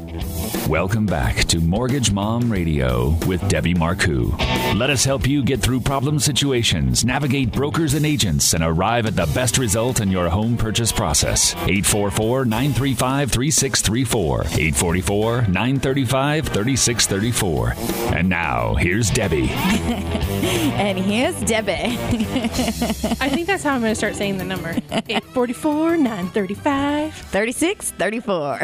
[SPEAKER 1] Welcome back to Mortgage Mom Radio with Debbie Marcoux. Let us help you get through problem situations, navigate brokers and agents, and arrive at the best result in your home purchase process. eight four four, nine three five, three six three four. eight four four, nine three five, three six three four. And now, here's Debbie.
[SPEAKER 2] And here's Debbie.
[SPEAKER 3] I think that's how I'm going to start saying the number. eight four four, nine three five.
[SPEAKER 2] thirty-six thirty-four.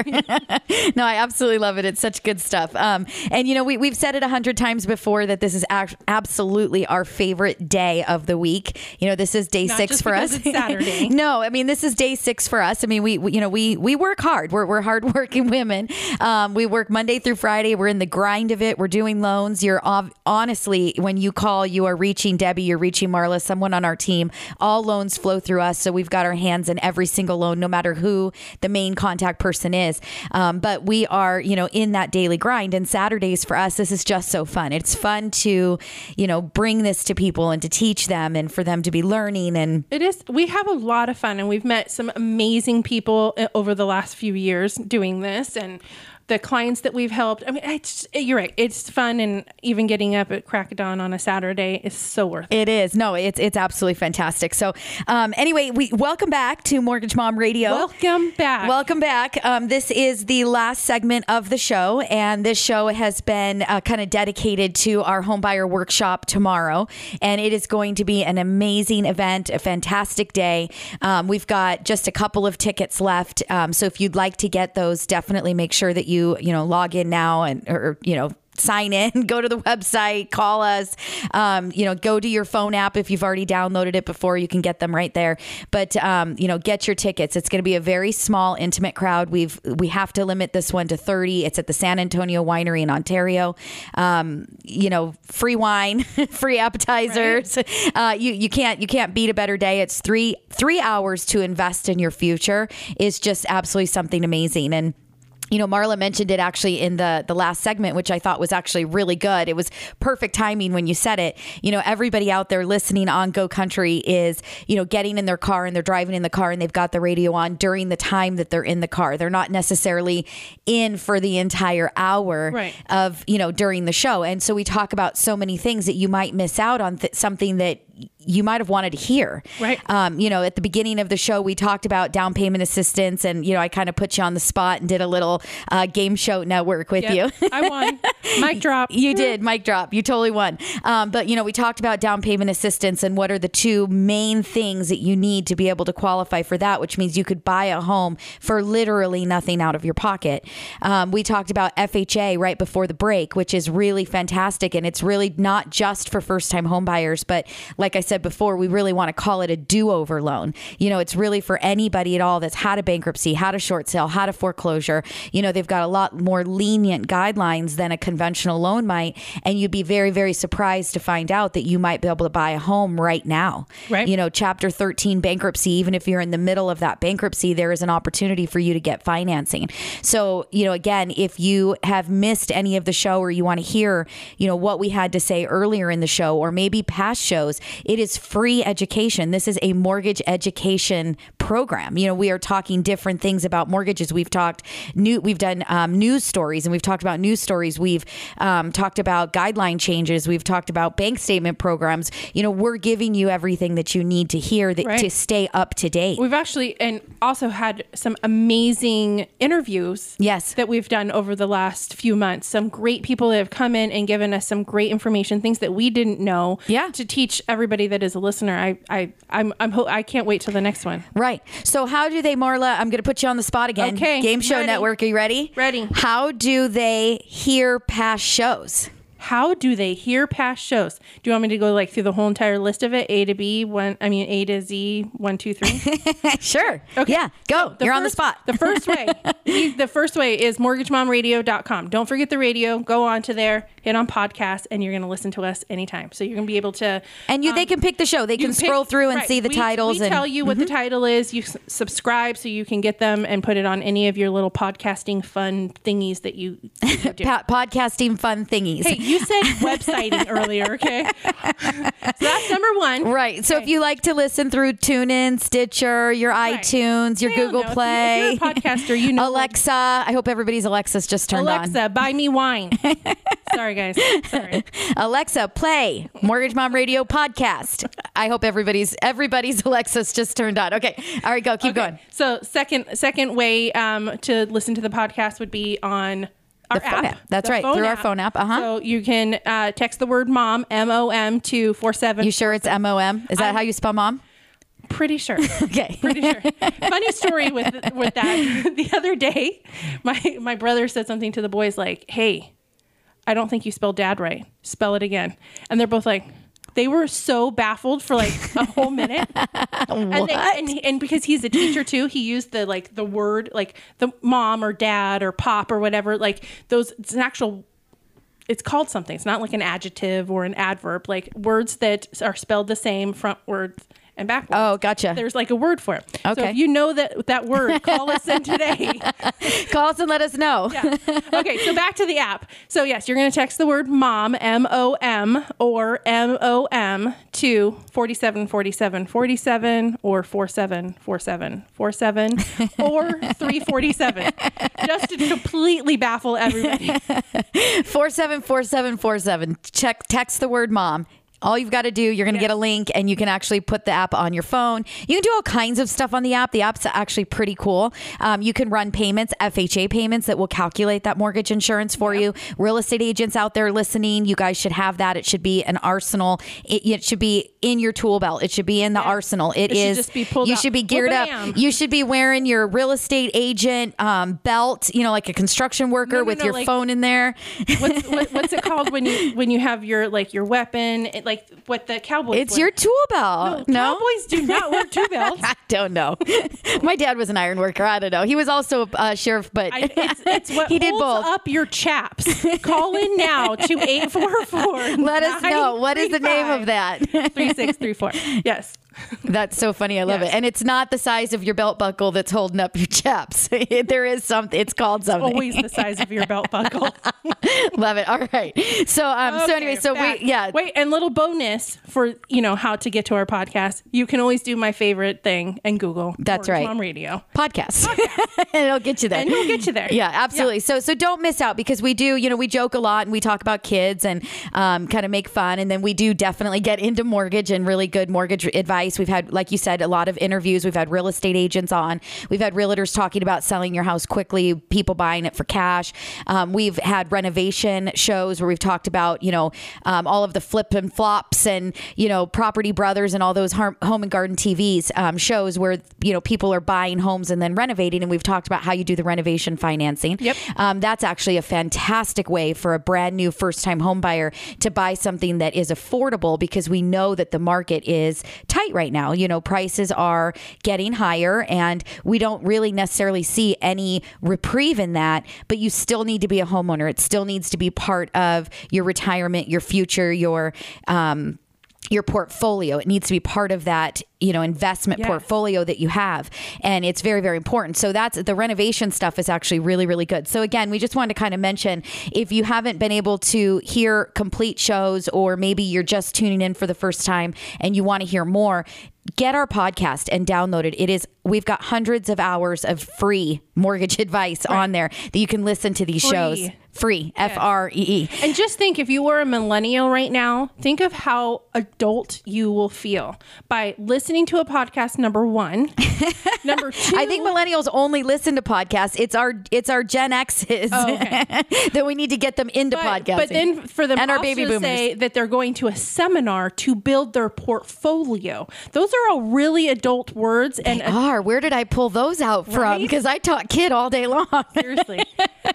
[SPEAKER 2] No, I absolutely love it. It's such good stuff. Um, and, you know, we, we've said it a hundred times before that this is ac- absolutely our favorite day of the week. You know, this is day
[SPEAKER 3] Not
[SPEAKER 2] six
[SPEAKER 3] just
[SPEAKER 2] for
[SPEAKER 3] because
[SPEAKER 2] us.
[SPEAKER 3] It's Saturday.
[SPEAKER 2] No, I mean, this is day six for us. I mean, we, we you know, we, we work hard. We're, we're hardworking women. Um, we work Monday through Friday. We're in the grind of it. We're doing loans. You're ov- honestly, when you call, you are reaching Debbie, you're reaching Marla, someone on our team. All loans flow through us. So we've got our hands in every single loan, no matter who the main contact person is. Um, but we are, you know, in that daily grind. And Saturdays for us, this is just so fun. It's fun to, you know, bring this to people and to teach them and for them to be learning. And
[SPEAKER 3] it is, we have a lot of fun, and we've met some amazing people over the last few years doing this, and the clients that we've helped. I mean, it's, you're right. It's fun, and even getting up at crack of dawn on a Saturday is so worth it.
[SPEAKER 2] It is. No, it's it's absolutely fantastic. So um, anyway, we welcome back to Mortgage Mom Radio.
[SPEAKER 3] Welcome back.
[SPEAKER 2] Welcome back. Um, this is the last segment of the show, and this show has been uh, kind of dedicated to our homebuyer workshop tomorrow, and it is going to be an amazing event, a fantastic day. Um, we've got just a couple of tickets left, um, so if you'd like to get those, definitely make sure that you you, you know, log in now and, or, you know, sign in, go to the website, call us, um, you know, go to your phone app. If you've already downloaded it before, you can get them right there. But, um, you know, get your tickets. It's going to be a very small, intimate crowd. We've, we have to limit this one to thirty. It's at the San Antonio Winery in Ontario. Um, you know, free wine, free appetizers. Right. Uh, you, you can't, you can't beat a better day. It's three, three hours to invest in your future is just absolutely something amazing. And you know, Marla mentioned it actually in the, the last segment, which I thought was actually really good. It was perfect timing when you said it. You know, everybody out there listening on Go Country is, you know, getting in their car and they're driving in the car and they've got the radio on during the time that they're in the car. They're not necessarily in for the entire hour
[SPEAKER 3] right.
[SPEAKER 2] of, you know, during the show. And so we talk about so many things that you might miss out on, th- something that you might have wanted to hear.
[SPEAKER 3] Right.
[SPEAKER 2] Um, you know, at the beginning of the show, we talked about down payment assistance, and, you know, I kind of put you on the spot and did a little uh, game show network with
[SPEAKER 3] yep.
[SPEAKER 2] you.
[SPEAKER 3] I won. Mic drop.
[SPEAKER 2] You did. Mic drop. You totally won. Um, but, you know, we talked about down payment assistance and what are the two main things that you need to be able to qualify for that, which means you could buy a home for literally nothing out of your pocket. Um, we talked about F H A right before the break, which is really fantastic. And it's really not just for first-time home buyers, but like I said before, we really want to call it a do-over loan. You know, it's really for anybody at all that's had a bankruptcy, had a short sale, had a foreclosure. You know, they've got a lot more lenient guidelines than a conventional loan might. And you'd be very, very surprised to find out that you might be able to buy a home right now.
[SPEAKER 3] Right.
[SPEAKER 2] You know, Chapter thirteen bankruptcy, even if you're in the middle of that bankruptcy, there is an opportunity for you to get financing. So, you know, again, if you have missed any of the show or you want to hear, you know, what we had to say earlier in the show or maybe past shows, it is free education. This is a mortgage education program. You know, we are talking different things about mortgages. We've talked new, we've done um, news stories, and we've talked about news stories. We've um, talked about guideline changes. We've talked about bank statement programs. You know, we're giving you everything that you need to hear that
[SPEAKER 3] right.
[SPEAKER 2] to stay up to date.
[SPEAKER 3] We've actually and also had some amazing interviews.
[SPEAKER 2] Yes.
[SPEAKER 3] That we've done over the last few months. Some great people that have come in and given us some great information, things that we didn't know.
[SPEAKER 2] Yeah.
[SPEAKER 3] To teach everybody that is a listener. I I I'm I'm ho- I can't wait till the next one.
[SPEAKER 2] Right. So how do they, Marla? I'm going to put you on the spot again.
[SPEAKER 3] Okay.
[SPEAKER 2] Game Show
[SPEAKER 3] Ready.
[SPEAKER 2] Network. Are you ready?
[SPEAKER 3] Ready.
[SPEAKER 2] How do they hear past shows?
[SPEAKER 3] How do they hear past shows? Do you want me to go like through the whole entire list of it? A to B, one, I mean, A to Z, one, two, three.
[SPEAKER 2] Sure.
[SPEAKER 3] Okay.
[SPEAKER 2] Yeah. Go.
[SPEAKER 3] So
[SPEAKER 2] You're
[SPEAKER 3] first,
[SPEAKER 2] on the spot.
[SPEAKER 3] The first way, the first way is mortgage mom radio dot com. Don't forget the radio. Go on to there, hit on podcast, and you're going to listen to us anytime. So you're going to be able to.
[SPEAKER 2] And you,
[SPEAKER 3] um,
[SPEAKER 2] they can pick the show. They can
[SPEAKER 3] you
[SPEAKER 2] scroll
[SPEAKER 3] pick-
[SPEAKER 2] through and
[SPEAKER 3] right.
[SPEAKER 2] we, the titles.
[SPEAKER 3] We
[SPEAKER 2] and
[SPEAKER 3] tell you what
[SPEAKER 2] mm-hmm.
[SPEAKER 3] the title is. You s- subscribe so you can get them and put it on any of your little podcasting fun thingies that you, you do.
[SPEAKER 2] Pa- podcasting fun thingies.
[SPEAKER 3] Hey, You said websiting earlier, okay? So that's number one.
[SPEAKER 2] Right. So
[SPEAKER 3] Okay.
[SPEAKER 2] if you like to listen through TuneIn, Stitcher, your
[SPEAKER 3] Right.
[SPEAKER 2] iTunes, your
[SPEAKER 3] I don't
[SPEAKER 2] Google
[SPEAKER 3] know. If you-
[SPEAKER 2] Play,
[SPEAKER 3] If you're a podcaster, you know.
[SPEAKER 2] Alexa. I hope everybody's Alexa's just turned
[SPEAKER 3] Alexa,
[SPEAKER 2] on.
[SPEAKER 3] buy me wine. Sorry, guys. Sorry.
[SPEAKER 2] Alexa, play Mortgage Mom Radio podcast. I hope everybody's everybody's Alexa's just turned on. Okay. All right, go. Keep
[SPEAKER 3] Okay.
[SPEAKER 2] going.
[SPEAKER 3] So second second way um, to listen to the podcast would be on our
[SPEAKER 2] The phone
[SPEAKER 3] app.
[SPEAKER 2] app. That's
[SPEAKER 3] The
[SPEAKER 2] right, through our phone app. Uh-huh.
[SPEAKER 3] So you can uh, text the word mom, M O M, to four seven.
[SPEAKER 2] You sure it's M O M? Is that
[SPEAKER 3] I'm-
[SPEAKER 2] how you spell mom?
[SPEAKER 3] Pretty sure.
[SPEAKER 2] Okay.
[SPEAKER 3] Pretty sure. Funny story with with that. The other day, my my brother said something to the boys like, "Hey, I don't think you spelled dad right. Spell it again." And they're both like, they were so baffled for like a whole minute. And, they, and and because he's a teacher too, he used the like the word like the mom or dad or pop or whatever. Like those, it's an actual. It's called something. It's not like an adjective or an adverb. Like words that are spelled the same frontwards and backwards.
[SPEAKER 2] Oh, gotcha.
[SPEAKER 3] There's like a word for it. So
[SPEAKER 2] Okay.
[SPEAKER 3] if you know that that word, call us in today.
[SPEAKER 2] Call us and let us know.
[SPEAKER 3] Yeah. Okay, so back to the app. So yes, you're going to text the word mom, M O M, or M O M to forty-seven forty-seven forty-seven or four seven four seven four seven or three forty-seven, just to completely baffle everybody.
[SPEAKER 2] four seven four seven four seven. Check text the word mom. All you've got to do, you're going to
[SPEAKER 3] Yes.
[SPEAKER 2] get a link and you can actually put the app on your phone. You can do all kinds of stuff on the app. The app's actually pretty cool. Um, you can run payments, F H A payments that will calculate that mortgage insurance for you. Real estate agents out there listening, you guys should have that. It should be an arsenal. It, it should be in your tool belt. It should be in the arsenal. It,
[SPEAKER 3] It should
[SPEAKER 2] is.
[SPEAKER 3] just be pulled
[SPEAKER 2] you
[SPEAKER 3] out.
[SPEAKER 2] should be geared
[SPEAKER 3] Well,
[SPEAKER 2] up.
[SPEAKER 3] bam.
[SPEAKER 2] You should be wearing your real estate agent um, belt, you know, like a construction worker
[SPEAKER 3] No, no,
[SPEAKER 2] with
[SPEAKER 3] no,
[SPEAKER 2] your
[SPEAKER 3] like-
[SPEAKER 2] phone in there.
[SPEAKER 3] What's what, what's it called when you when you have your like your weapon, it, like what the cowboys?
[SPEAKER 2] It's
[SPEAKER 3] wear?
[SPEAKER 2] your tool belt. No,
[SPEAKER 3] Cowboys do not wear two belts.
[SPEAKER 2] I don't know. My dad was an iron worker. I don't know. He was also a uh, sheriff, but
[SPEAKER 3] I, it's, it's what
[SPEAKER 2] he did
[SPEAKER 3] holds
[SPEAKER 2] both.
[SPEAKER 3] up your chaps. Call in now to eight four four.
[SPEAKER 2] Let us know. What is the name of that?
[SPEAKER 3] Three six three four. Yes.
[SPEAKER 2] That's so funny. I love
[SPEAKER 3] Yes.
[SPEAKER 2] it. And it's not the size of your belt buckle that's holding up your chaps. There is something. It's called something.
[SPEAKER 3] Always the size of your belt buckle.
[SPEAKER 2] Love it. All right. So, um, so
[SPEAKER 3] Okay,
[SPEAKER 2] anyway, so
[SPEAKER 3] back.
[SPEAKER 2] we, yeah.
[SPEAKER 3] Wait, and little bonus for, you know, how to get to our podcast. You can always do my favorite thing and Google.
[SPEAKER 2] That's
[SPEAKER 3] Mortgage
[SPEAKER 2] right.
[SPEAKER 3] Mom Radio.
[SPEAKER 2] Podcast. And it'll get you there.
[SPEAKER 3] And it'll get you there.
[SPEAKER 2] Yeah, absolutely. So so don't miss out because we do, you know, we joke a lot and we talk about kids and um, kind of make fun. And then we do definitely get into mortgage and really good mortgage advice. We've had, like you said, a lot of interviews. We've had real estate agents on. We've had realtors talking about selling your house quickly, people buying it for cash. Um, we've had renovation shows where we've talked about, you know, um, all of the flip and flops and, you know, Property Brothers and all those har- home and garden T Vs um, shows where, you know, people are buying homes and then renovating. And we've talked about how you do the renovation financing.
[SPEAKER 3] Yep.
[SPEAKER 2] Um, that's actually a fantastic way for a brand new first time home buyer to buy something that is affordable because we know that the market is tight right now. You know, prices are getting higher and we don't really necessarily see any reprieve in that, but you still need to be a homeowner. It still needs to be part of your retirement, your future, your, um, your portfolio. It needs to be part of that, you know, investment
[SPEAKER 3] Yes.
[SPEAKER 2] portfolio that you have. And it's very, very important. So that's the renovation stuff is actually really, really good. So again, we just wanted to kind of mention if you haven't been able to hear complete shows or maybe you're just tuning in for the first time and you want to hear more, get our podcast and download it. It is, we've got hundreds of hours of free mortgage advice on there that you can listen to these
[SPEAKER 3] Free.
[SPEAKER 2] shows. Free, F R E E.
[SPEAKER 3] And just think, if you were a millennial right now, think of how adult you will feel by listening to a podcast. Number one, number two.
[SPEAKER 2] I think millennials only listen to podcasts. It's our it's our Gen X's
[SPEAKER 3] Oh, okay.
[SPEAKER 2] that we need to get them into
[SPEAKER 3] but,
[SPEAKER 2] podcasting.
[SPEAKER 3] but then for them
[SPEAKER 2] and our
[SPEAKER 3] also
[SPEAKER 2] baby
[SPEAKER 3] to
[SPEAKER 2] boomers.
[SPEAKER 3] say that they're going to a seminar to build their portfolio. Those are all really adult words. And uh,
[SPEAKER 2] Are where did I pull those out from?
[SPEAKER 3] Right?
[SPEAKER 2] Because I taught kid all day long,
[SPEAKER 3] seriously,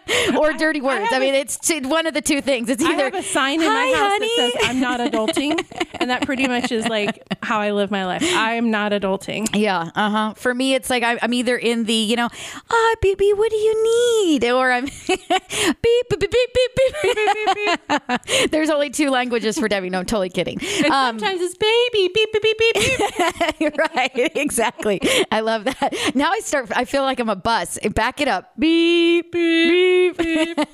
[SPEAKER 2] or dirty words. I,
[SPEAKER 3] have
[SPEAKER 2] mean,
[SPEAKER 3] a-
[SPEAKER 2] it's t- one of the two things. It's
[SPEAKER 3] I
[SPEAKER 2] either
[SPEAKER 3] have a sign in
[SPEAKER 2] Hi,
[SPEAKER 3] my house
[SPEAKER 2] honey.
[SPEAKER 3] that says I'm not adulting. And that pretty much is like how I live my life. I'm not adulting.
[SPEAKER 2] Yeah, uh huh. For me, it's like I'm, I'm either in the, you know, ah, baby, what do you need? Or I'm beep, beep, beep, beep, beep, beep, beep, beep, beep. There's only two languages for Debbie. No, I'm totally kidding.
[SPEAKER 3] And
[SPEAKER 2] Um,
[SPEAKER 3] sometimes it's baby, beep, beep, beep, beep, beep.
[SPEAKER 2] right, exactly. I love that. Now I start, I feel like I'm a bus. Back it up. Beep, beep, beep.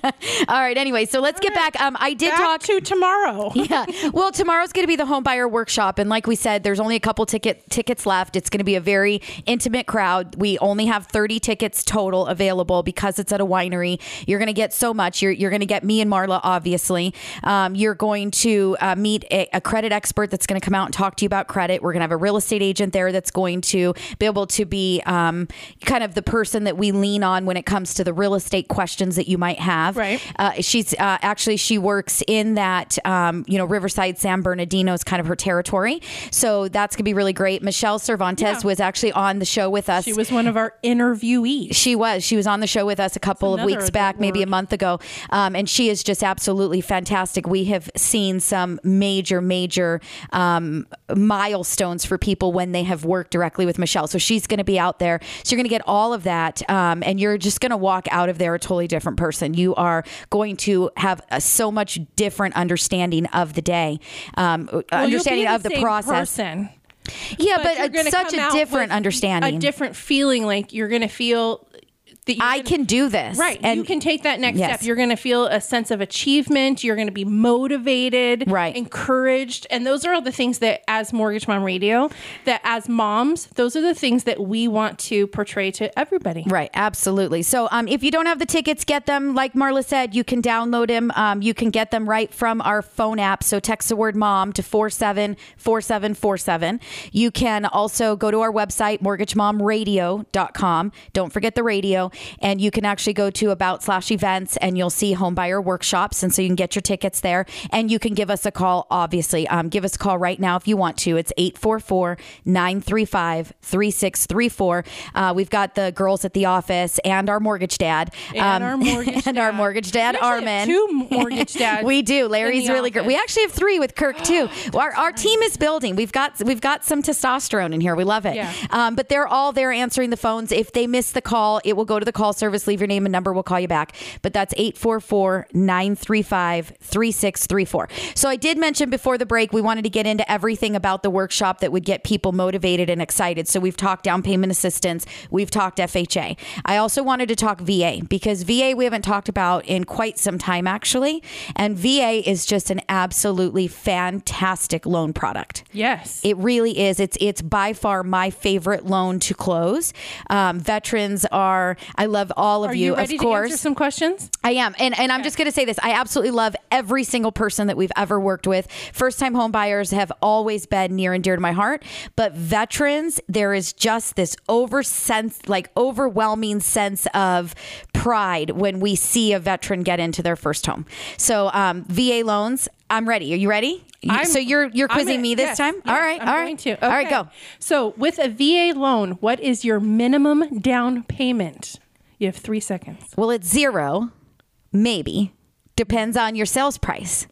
[SPEAKER 2] All right. Anyway, so let's All get right. back. Um, I did
[SPEAKER 3] back
[SPEAKER 2] talk
[SPEAKER 3] to tomorrow.
[SPEAKER 2] Yeah. Well, tomorrow's going to be the home buyer workshop. And like we said, there's only a couple ticket tickets left. It's going to be a very intimate crowd. We only have thirty tickets total available because it's at a winery. You're going to get so much. You're, you're going to get me and Marla, obviously. Um, you're going to uh, meet a, a credit expert that's going to come out and talk to you about credit. We're going to have a real estate agent there that's going to be able to be um, kind of the person that we lean on when it comes to the real estate questions that you might have.
[SPEAKER 3] Right.
[SPEAKER 2] Uh, she's uh, actually, she works in that, um, you know, Riverside, San Bernardino is kind of her territory. So that's going to be really great. Michelle Cervantes yeah. was actually on the show with us.
[SPEAKER 3] She was one of our interviewees.
[SPEAKER 2] She was. She was on the show with us a couple of weeks back, maybe a month ago. Um, and she is just absolutely fantastic. We have seen some major, major um, milestones for people when they have worked directly with Michelle. So she's going to be out there. So you're going to get all of that. Um, and you're just going to walk out of there a totally different person. You are going to have a, so much different understanding of the day, um, well, understanding of the, the process.
[SPEAKER 3] Person.
[SPEAKER 2] Yeah, but, but such a different understanding.
[SPEAKER 3] A different feeling, like you're going to feel that
[SPEAKER 2] I
[SPEAKER 3] gonna,
[SPEAKER 2] can do this.
[SPEAKER 3] Right.
[SPEAKER 2] And
[SPEAKER 3] you can take that next
[SPEAKER 2] yes.
[SPEAKER 3] step. You're going to feel a sense of achievement. You're going to be motivated,
[SPEAKER 2] right.
[SPEAKER 3] encouraged. And those are all the things that as Mortgage Mom Radio, that as moms, those are the things that we want to portray to everybody.
[SPEAKER 2] Right. Absolutely. So um, if you don't have the tickets, get them. Like Marla said, you can download them. Um, you can get them right from our phone app. So text the word mom to four seven four seven four seven. You can also go to our website, mortgage mom radio dot com. Don't forget the radio. And you can actually go to about slash events and you'll see home buyer workshops. And so you can get your tickets there and you can give us a call, obviously. Um, give us a call right now if you want to. It's eight four four, nine three five, three six three four. Uh, we've got the girls at the office and our mortgage dad.
[SPEAKER 3] And um, our mortgage
[SPEAKER 2] and
[SPEAKER 3] dad.
[SPEAKER 2] our mortgage dad, Armin.
[SPEAKER 3] Two mortgage dads.
[SPEAKER 2] We do. Larry's really great. We actually have three with Kirk too. Our, our team is building. We've got we've got some testosterone in here. We love it.
[SPEAKER 3] Yeah.
[SPEAKER 2] Um, but they're all there answering the phones. If they miss the call, it will go to the call service. Leave your name and number. We'll call you back. But that's eight four four, nine three five, three six three four. So I did mention before the break, we wanted to get into everything about the workshop that would get people motivated and excited. So we've talked down payment assistance. We've talked F H A. I also wanted to talk V A because V A we haven't talked about in quite some time, actually. And V A is just an absolutely fantastic loan product.
[SPEAKER 3] Yes.
[SPEAKER 2] It really is. It's it's by far my favorite loan to close. Um, veterans are, I love all of
[SPEAKER 3] are
[SPEAKER 2] you,
[SPEAKER 3] you ready
[SPEAKER 2] of course.
[SPEAKER 3] To answer some questions?
[SPEAKER 2] I am. And, and I'm just going to say this. I absolutely love every single person that we've ever worked with. First-time home buyers have always been near and dear to my heart. But veterans, there is just this over sense, like overwhelming sense of pride when we see a veteran get into their first home. So um, V A loans, I'm ready. Are you ready?
[SPEAKER 3] I'm,
[SPEAKER 2] so you're you're quizzing
[SPEAKER 3] a,
[SPEAKER 2] me this
[SPEAKER 3] yes,
[SPEAKER 2] time?
[SPEAKER 3] Yes,
[SPEAKER 2] all right.
[SPEAKER 3] I'm
[SPEAKER 2] all
[SPEAKER 3] going
[SPEAKER 2] right.
[SPEAKER 3] to. Okay.
[SPEAKER 2] All right, go.
[SPEAKER 3] So with a V A loan, what is your minimum down payment? You have three seconds.
[SPEAKER 2] Well, it's zero, maybe. Depends on your sales price.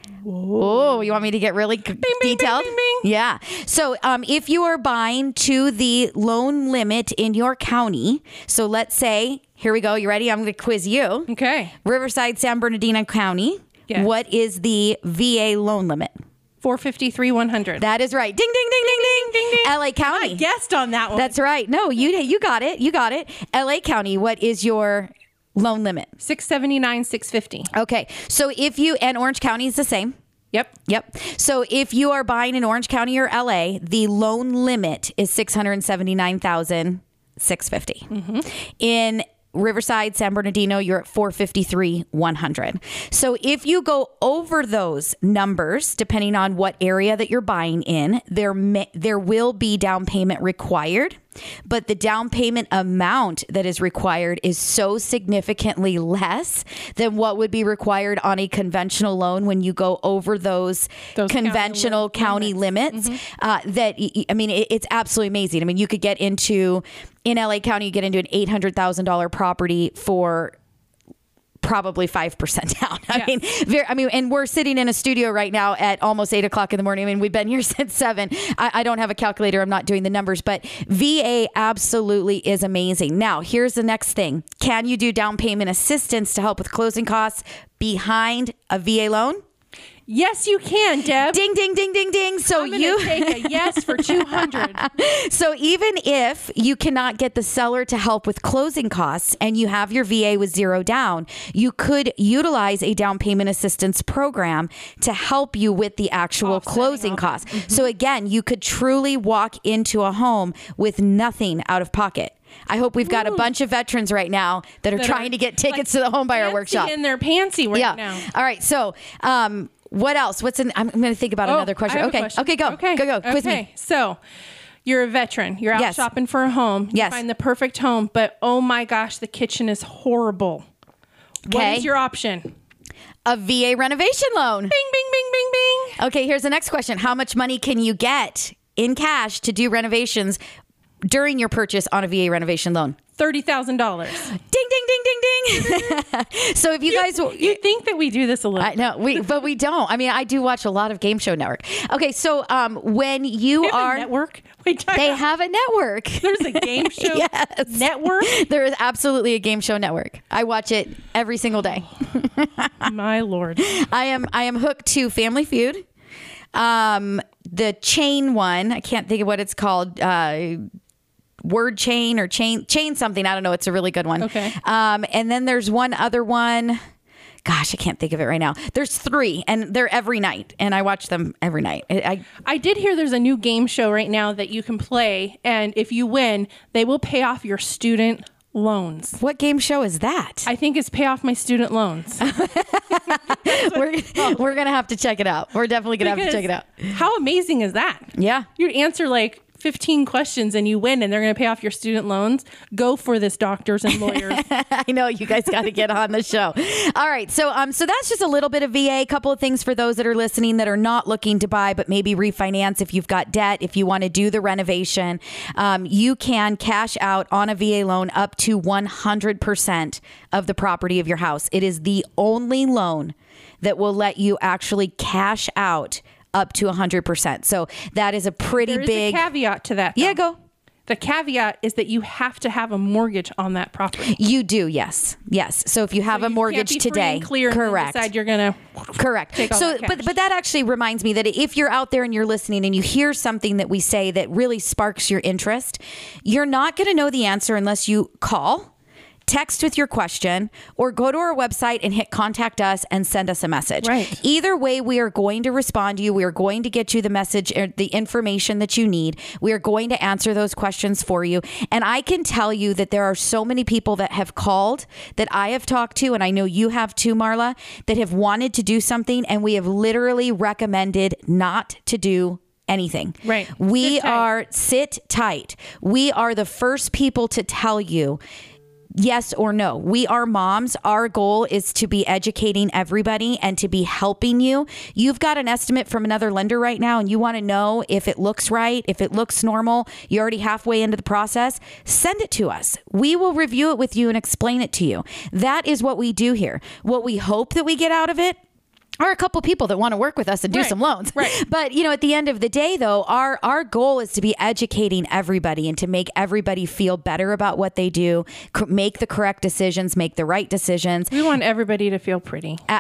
[SPEAKER 2] Oh, you want me to get really bing, detailed?
[SPEAKER 3] Bing, bing,
[SPEAKER 2] bing. Yeah. So um, if you are buying to the loan limit in your county, so let's say, here we go. You ready? I'm going to quiz you.
[SPEAKER 3] Okay.
[SPEAKER 2] Riverside, San Bernardino County.
[SPEAKER 3] Yes.
[SPEAKER 2] What is the V A loan limit?
[SPEAKER 3] four fifty-three, one hundred.
[SPEAKER 2] That is right. Ding, ding, ding, ding, ding, ding, ding. L A County.
[SPEAKER 3] I guessed on that one.
[SPEAKER 2] That's right. No, you you got it. You got it. L A County. What is your loan limit?
[SPEAKER 3] six seventy-nine, six fifty.
[SPEAKER 2] Okay. So if you, and Orange County is the same.
[SPEAKER 3] Yep.
[SPEAKER 2] Yep. So if you are buying in Orange County or L A, the loan limit is six hundred seventy-nine thousand six hundred fifty dollars. Mm-hmm. In Riverside, San Bernardino, you're at four fifty-three, one hundred. So if you go over those numbers, depending on what area that you're buying in, there may, there will be down payment required. But the down payment amount that is required is so significantly less than what would be required on a conventional loan when you go over those, those conventional county, county limits. limits mm-hmm. uh, that, I mean, it, it's absolutely amazing. I mean, you could get into, in L A County, you get into an eight hundred thousand dollars property for probably five percent down. I yes. mean, very, I mean, and we're sitting in a studio right now at almost eight o'clock in the morning. I mean, we've been here since seven. I, I don't have a calculator. I'm not doing the numbers, but V A absolutely is amazing. Now, here's the next thing. Can you do down payment assistance to help with closing costs behind a V A loan?
[SPEAKER 3] Yes, you can, Deb.
[SPEAKER 2] Ding, ding, ding, ding, ding. So
[SPEAKER 3] I'm gonna
[SPEAKER 2] you
[SPEAKER 3] take a yes for two hundred.
[SPEAKER 2] So even if you cannot get the seller to help with closing costs and you have your V A with zero down, you could utilize a down payment assistance program to help you with the actual
[SPEAKER 3] Offsetting
[SPEAKER 2] closing
[SPEAKER 3] off.
[SPEAKER 2] costs. Mm-hmm. So again, you could truly walk into a home with nothing out of pocket. I hope we've got Ooh. a bunch of veterans right now that are that trying are, to get tickets like, to the home buyer workshop.
[SPEAKER 3] In their pantsy right
[SPEAKER 2] yeah.
[SPEAKER 3] now.
[SPEAKER 2] All right. So, um, what else? What's in? I'm, I'm going to think about
[SPEAKER 3] oh,
[SPEAKER 2] another question. Okay.
[SPEAKER 3] Question.
[SPEAKER 2] Okay. Go.
[SPEAKER 3] Okay.
[SPEAKER 2] Go. Go.
[SPEAKER 3] Okay.
[SPEAKER 2] Quiz me.
[SPEAKER 3] So, you're a veteran. You're out
[SPEAKER 2] yes.
[SPEAKER 3] shopping for a home.
[SPEAKER 2] Yes.
[SPEAKER 3] You find the perfect home, but oh my gosh, the kitchen is horrible.
[SPEAKER 2] Okay.
[SPEAKER 3] What is your option?
[SPEAKER 2] A V A renovation loan.
[SPEAKER 3] Bing, bing, bing, bing, bing.
[SPEAKER 2] Okay. Here's the next question. How much money can you get in cash to do renovations during your purchase on a V A renovation loan?
[SPEAKER 3] thirty thousand dollars.
[SPEAKER 2] Ding, ding, ding, ding, ding. So if you, you guys...
[SPEAKER 3] You think that we do this a little.
[SPEAKER 2] I know, we, but we don't. I mean, I do watch a lot of Game Show Network. Okay, so um, when you
[SPEAKER 3] they have
[SPEAKER 2] are...
[SPEAKER 3] a network? Wait,
[SPEAKER 2] they out. have a network.
[SPEAKER 3] There's a Game Show
[SPEAKER 2] yes.
[SPEAKER 3] network?
[SPEAKER 2] There is absolutely a Game Show Network. I watch it every single day.
[SPEAKER 3] My Lord.
[SPEAKER 2] I am I am hooked to Family Feud. Um, the chain one, I can't think of what it's called. Uh Word Chain or chain chain something. I don't know. It's a really good one.
[SPEAKER 3] Okay.
[SPEAKER 2] Um, and then there's one other one. Gosh, I can't think of it right now. There's three, and they're every night, and I watch them every night. I I,
[SPEAKER 3] I did hear there's a new game show right now that you can play, and if you win, they will pay off your student loans.
[SPEAKER 2] What game show is that?
[SPEAKER 3] I think it's Pay Off My Student Loans.
[SPEAKER 2] we're we're gonna have to check it out. We're definitely gonna because have to check it out.
[SPEAKER 3] How amazing is that?
[SPEAKER 2] Yeah,
[SPEAKER 3] you answer like fifteen questions and you win and they're going to pay off your student loans. Go for this, doctors and lawyers.
[SPEAKER 2] I know you guys got to get on the show. All right. So, um, so that's just a little bit of V A, a couple of things for those that are listening that are not looking to buy, but maybe refinance. If you've got debt, if you want to do the renovation, um, you can cash out on a V A loan up to one hundred percent of the property of your house. It is the only loan that will let you actually cash out up to one hundred percent. So that is a pretty
[SPEAKER 3] there is
[SPEAKER 2] big
[SPEAKER 3] a caveat to that. Though.
[SPEAKER 2] Yeah, go.
[SPEAKER 3] The caveat is that you have to have a mortgage on that property.
[SPEAKER 2] You do, yes, yes. So if you have
[SPEAKER 3] so
[SPEAKER 2] a
[SPEAKER 3] you
[SPEAKER 2] mortgage
[SPEAKER 3] can't be
[SPEAKER 2] today,
[SPEAKER 3] free and clear
[SPEAKER 2] correct?
[SPEAKER 3] And decide you're gonna
[SPEAKER 2] correct.
[SPEAKER 3] Take all
[SPEAKER 2] so,
[SPEAKER 3] that cash.
[SPEAKER 2] but but that actually reminds me that if you're out there and you're listening and you hear something that we say that really sparks your interest, you're not going to know the answer unless you call, text with your question, or go to our website and hit contact us and send us a message.
[SPEAKER 3] Right.
[SPEAKER 2] Either way, we are going to respond to you. We are going to get you the message, or the information that you need. We are going to answer those questions for you. And I can tell you that there are so many people that have called that I have talked to, and I know you have too, Marla, that have wanted to do something, and we have literally recommended not to do anything.
[SPEAKER 3] Right.
[SPEAKER 2] We
[SPEAKER 3] Sit tight.
[SPEAKER 2] are sit tight. We are the first people to tell you yes or no. We are moms. Our goal is to be educating everybody and to be helping you. You've got an estimate from another lender right now and you want to know if it looks right, if it looks normal, you're already halfway into the process, send it to us. We will review it with you and explain it to you. That is what we do here. What we hope that we get out of it are a couple people that want to work with us and do
[SPEAKER 3] right.
[SPEAKER 2] some loans.
[SPEAKER 3] Right.
[SPEAKER 2] But, you know, at the end of the day, though, our our goal is to be educating everybody and to make everybody feel better about what they do, c- make the correct decisions, make the right decisions.
[SPEAKER 3] We want everybody to feel pretty.
[SPEAKER 2] Uh,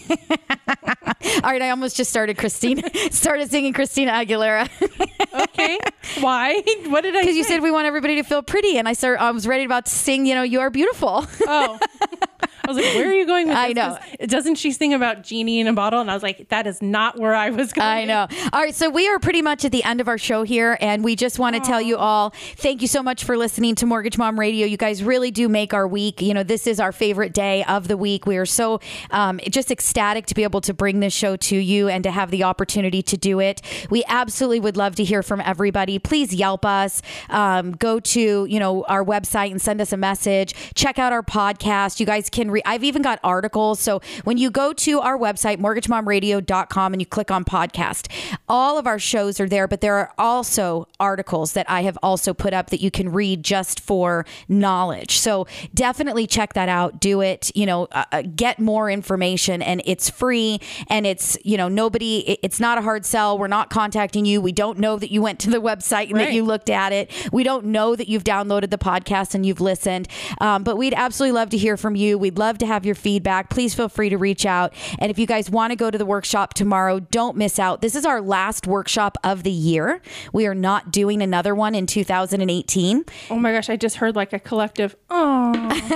[SPEAKER 2] all right, I almost just started Christina, started singing Christina Aguilera.
[SPEAKER 3] Okay. Why? What did I say?
[SPEAKER 2] Because you said we want everybody to feel pretty. And I started, I was ready about to sing, you know, You Are Beautiful.
[SPEAKER 3] Oh. I was like, where are you going with this?
[SPEAKER 2] I know.
[SPEAKER 3] Doesn't she sing about genie in a bottle? And I was like, that is not where I was going.
[SPEAKER 2] I know. All right. So we are pretty much at the end of our show here. And we just want to tell you all, thank you so much for listening to Mortgage Mom Radio. You guys really do make our week. You know, this is our favorite day of the week. We are so um, just ecstatic to be able to bring this show to you and to have the opportunity to do it. We absolutely would love to hear from everybody. Please Yelp us. Um, go to, you know, our website and send us a message. Check out our podcast. You guys can read. I've even got articles. So when you go to our website, mortgage mom radio dot com, and you click on podcast, all of our shows are there, but there are also articles that I have also put up that you can read just for knowledge. So definitely check that out. Do it, you know, uh, get more information, and it's free, and it's, you know, nobody, it, it's not a hard sell. We're not contacting you. We don't know that you went to the website and
[SPEAKER 3] right.
[SPEAKER 2] that you looked at it. We don't know that you've downloaded the podcast and you've listened, um, but we'd absolutely love to hear from you. We'd love love to have your feedback. Please feel free to reach out. And if you guys want to go to the workshop tomorrow, don't miss out. This is our last workshop of the year. We are not doing another one in two thousand eighteen.
[SPEAKER 3] Oh my gosh, I just heard like a collective, oh.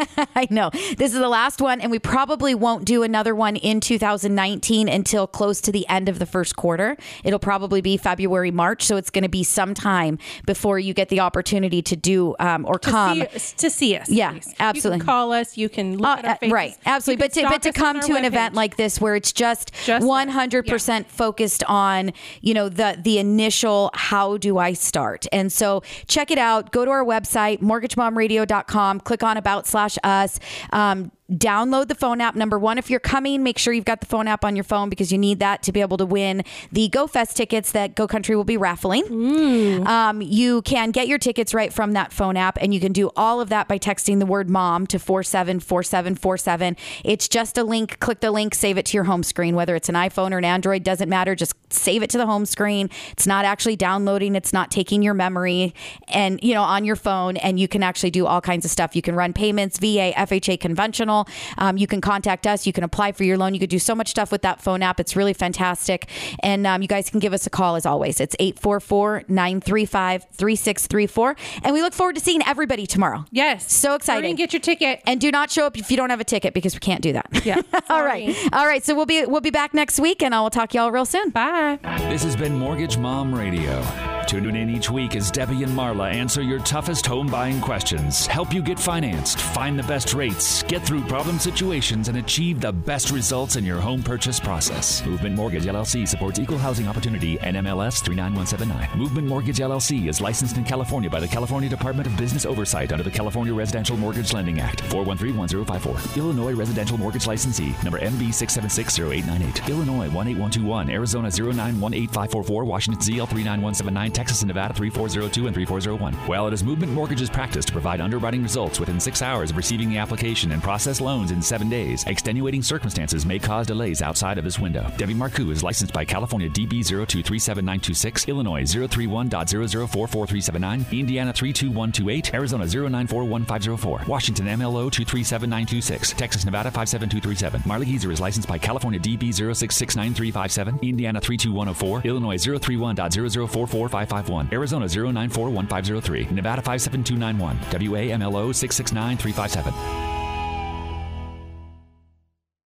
[SPEAKER 2] I know. This is the last one, and we probably won't do another one in two thousand nineteen until close to the end of the first quarter. It'll probably be February, March, so it's going to be some time before you get the opportunity to do um, or
[SPEAKER 3] to
[SPEAKER 2] come.
[SPEAKER 3] See, to see us.
[SPEAKER 2] Yeah,
[SPEAKER 3] please.
[SPEAKER 2] absolutely.
[SPEAKER 3] You can call us. You can look
[SPEAKER 2] Uh,
[SPEAKER 3] at our faces.
[SPEAKER 2] right, absolutely. But to, but to come to an event like this where it's just,
[SPEAKER 3] Just
[SPEAKER 2] one hundred percent
[SPEAKER 3] yeah.
[SPEAKER 2] focused on, you know, the the initial, how do I start? And so check it out. Go to our website, mortgage mom radio dot com, click on about slash us. Um, Download the phone app. Number one, if you're coming, make sure you've got the phone app on your phone because you need that to be able to win the Go Fest tickets that Go Country will be raffling. Um, you can get your tickets right from that phone app, and you can do all of that by texting the word mom to four seven four seven four seven. It's just a link. Click the link, save it to your home screen, whether it's an iPhone or an Android, doesn't matter. Just save it to the home screen. It's not actually downloading. It's not taking your memory and, you know, on your phone, and you can actually do all kinds of stuff. You can run payments, V A, F H A, conventional. Um, you can contact us. You can apply for your loan. You could do so much stuff with that phone app. It's really fantastic. And um, you guys can give us a call as always. It's eight four four, nine three five, three six three four. And we look forward to seeing everybody tomorrow.
[SPEAKER 3] Yes.
[SPEAKER 2] So exciting.
[SPEAKER 3] Hurry and get your ticket.
[SPEAKER 2] And do not show up if you don't have a ticket because we can't do that.
[SPEAKER 3] Yeah.
[SPEAKER 2] All right. All right. So we'll be we'll be back next week, and I will talk to y'all real soon.
[SPEAKER 3] Bye.
[SPEAKER 1] This has been Mortgage Mom Radio. Tune in each week as Debbie and Marla answer your toughest home buying questions, help you get financed, find the best rates, get through problem situations, and achieve the best results in your home purchase process. Movement Mortgage L L C supports equal housing opportunity, N M L S three nine one seven nine. Movement Mortgage L L C is licensed in California by the California Department of Business Oversight under the California Residential Mortgage Lending Act, four one three one zero five four. Illinois Residential Mortgage Licensee, number M B six seven six zero eight nine eight. Illinois one eight one two one. Arizona zero nine one eight five four four. Washington Z L three nine one seven nine. Texas and Nevada three four zero two and three four zero one. While it is Movement Mortgage's practice to provide underwriting results within six hours of receiving the application and process loans in seven days, extenuating circumstances may cause delays outside of this window. Debbie Marcoux is licensed by California D B zero two three seven nine two six, Illinois zero three one zero zero four four three seven nine, Indiana three two one two eight, Arizona zero nine four one five zero four, Washington M L O two three seven nine two six, Texas, Nevada five seven two three seven. Marla Geezer is licensed by California D B zero six six nine three five seven, Indiana three two one zero four, Illinois zero three one zero zero four four five five one, Arizona zero nine four one five zero three, Nevada five seven two nine one, W A M L O six six nine three five seven.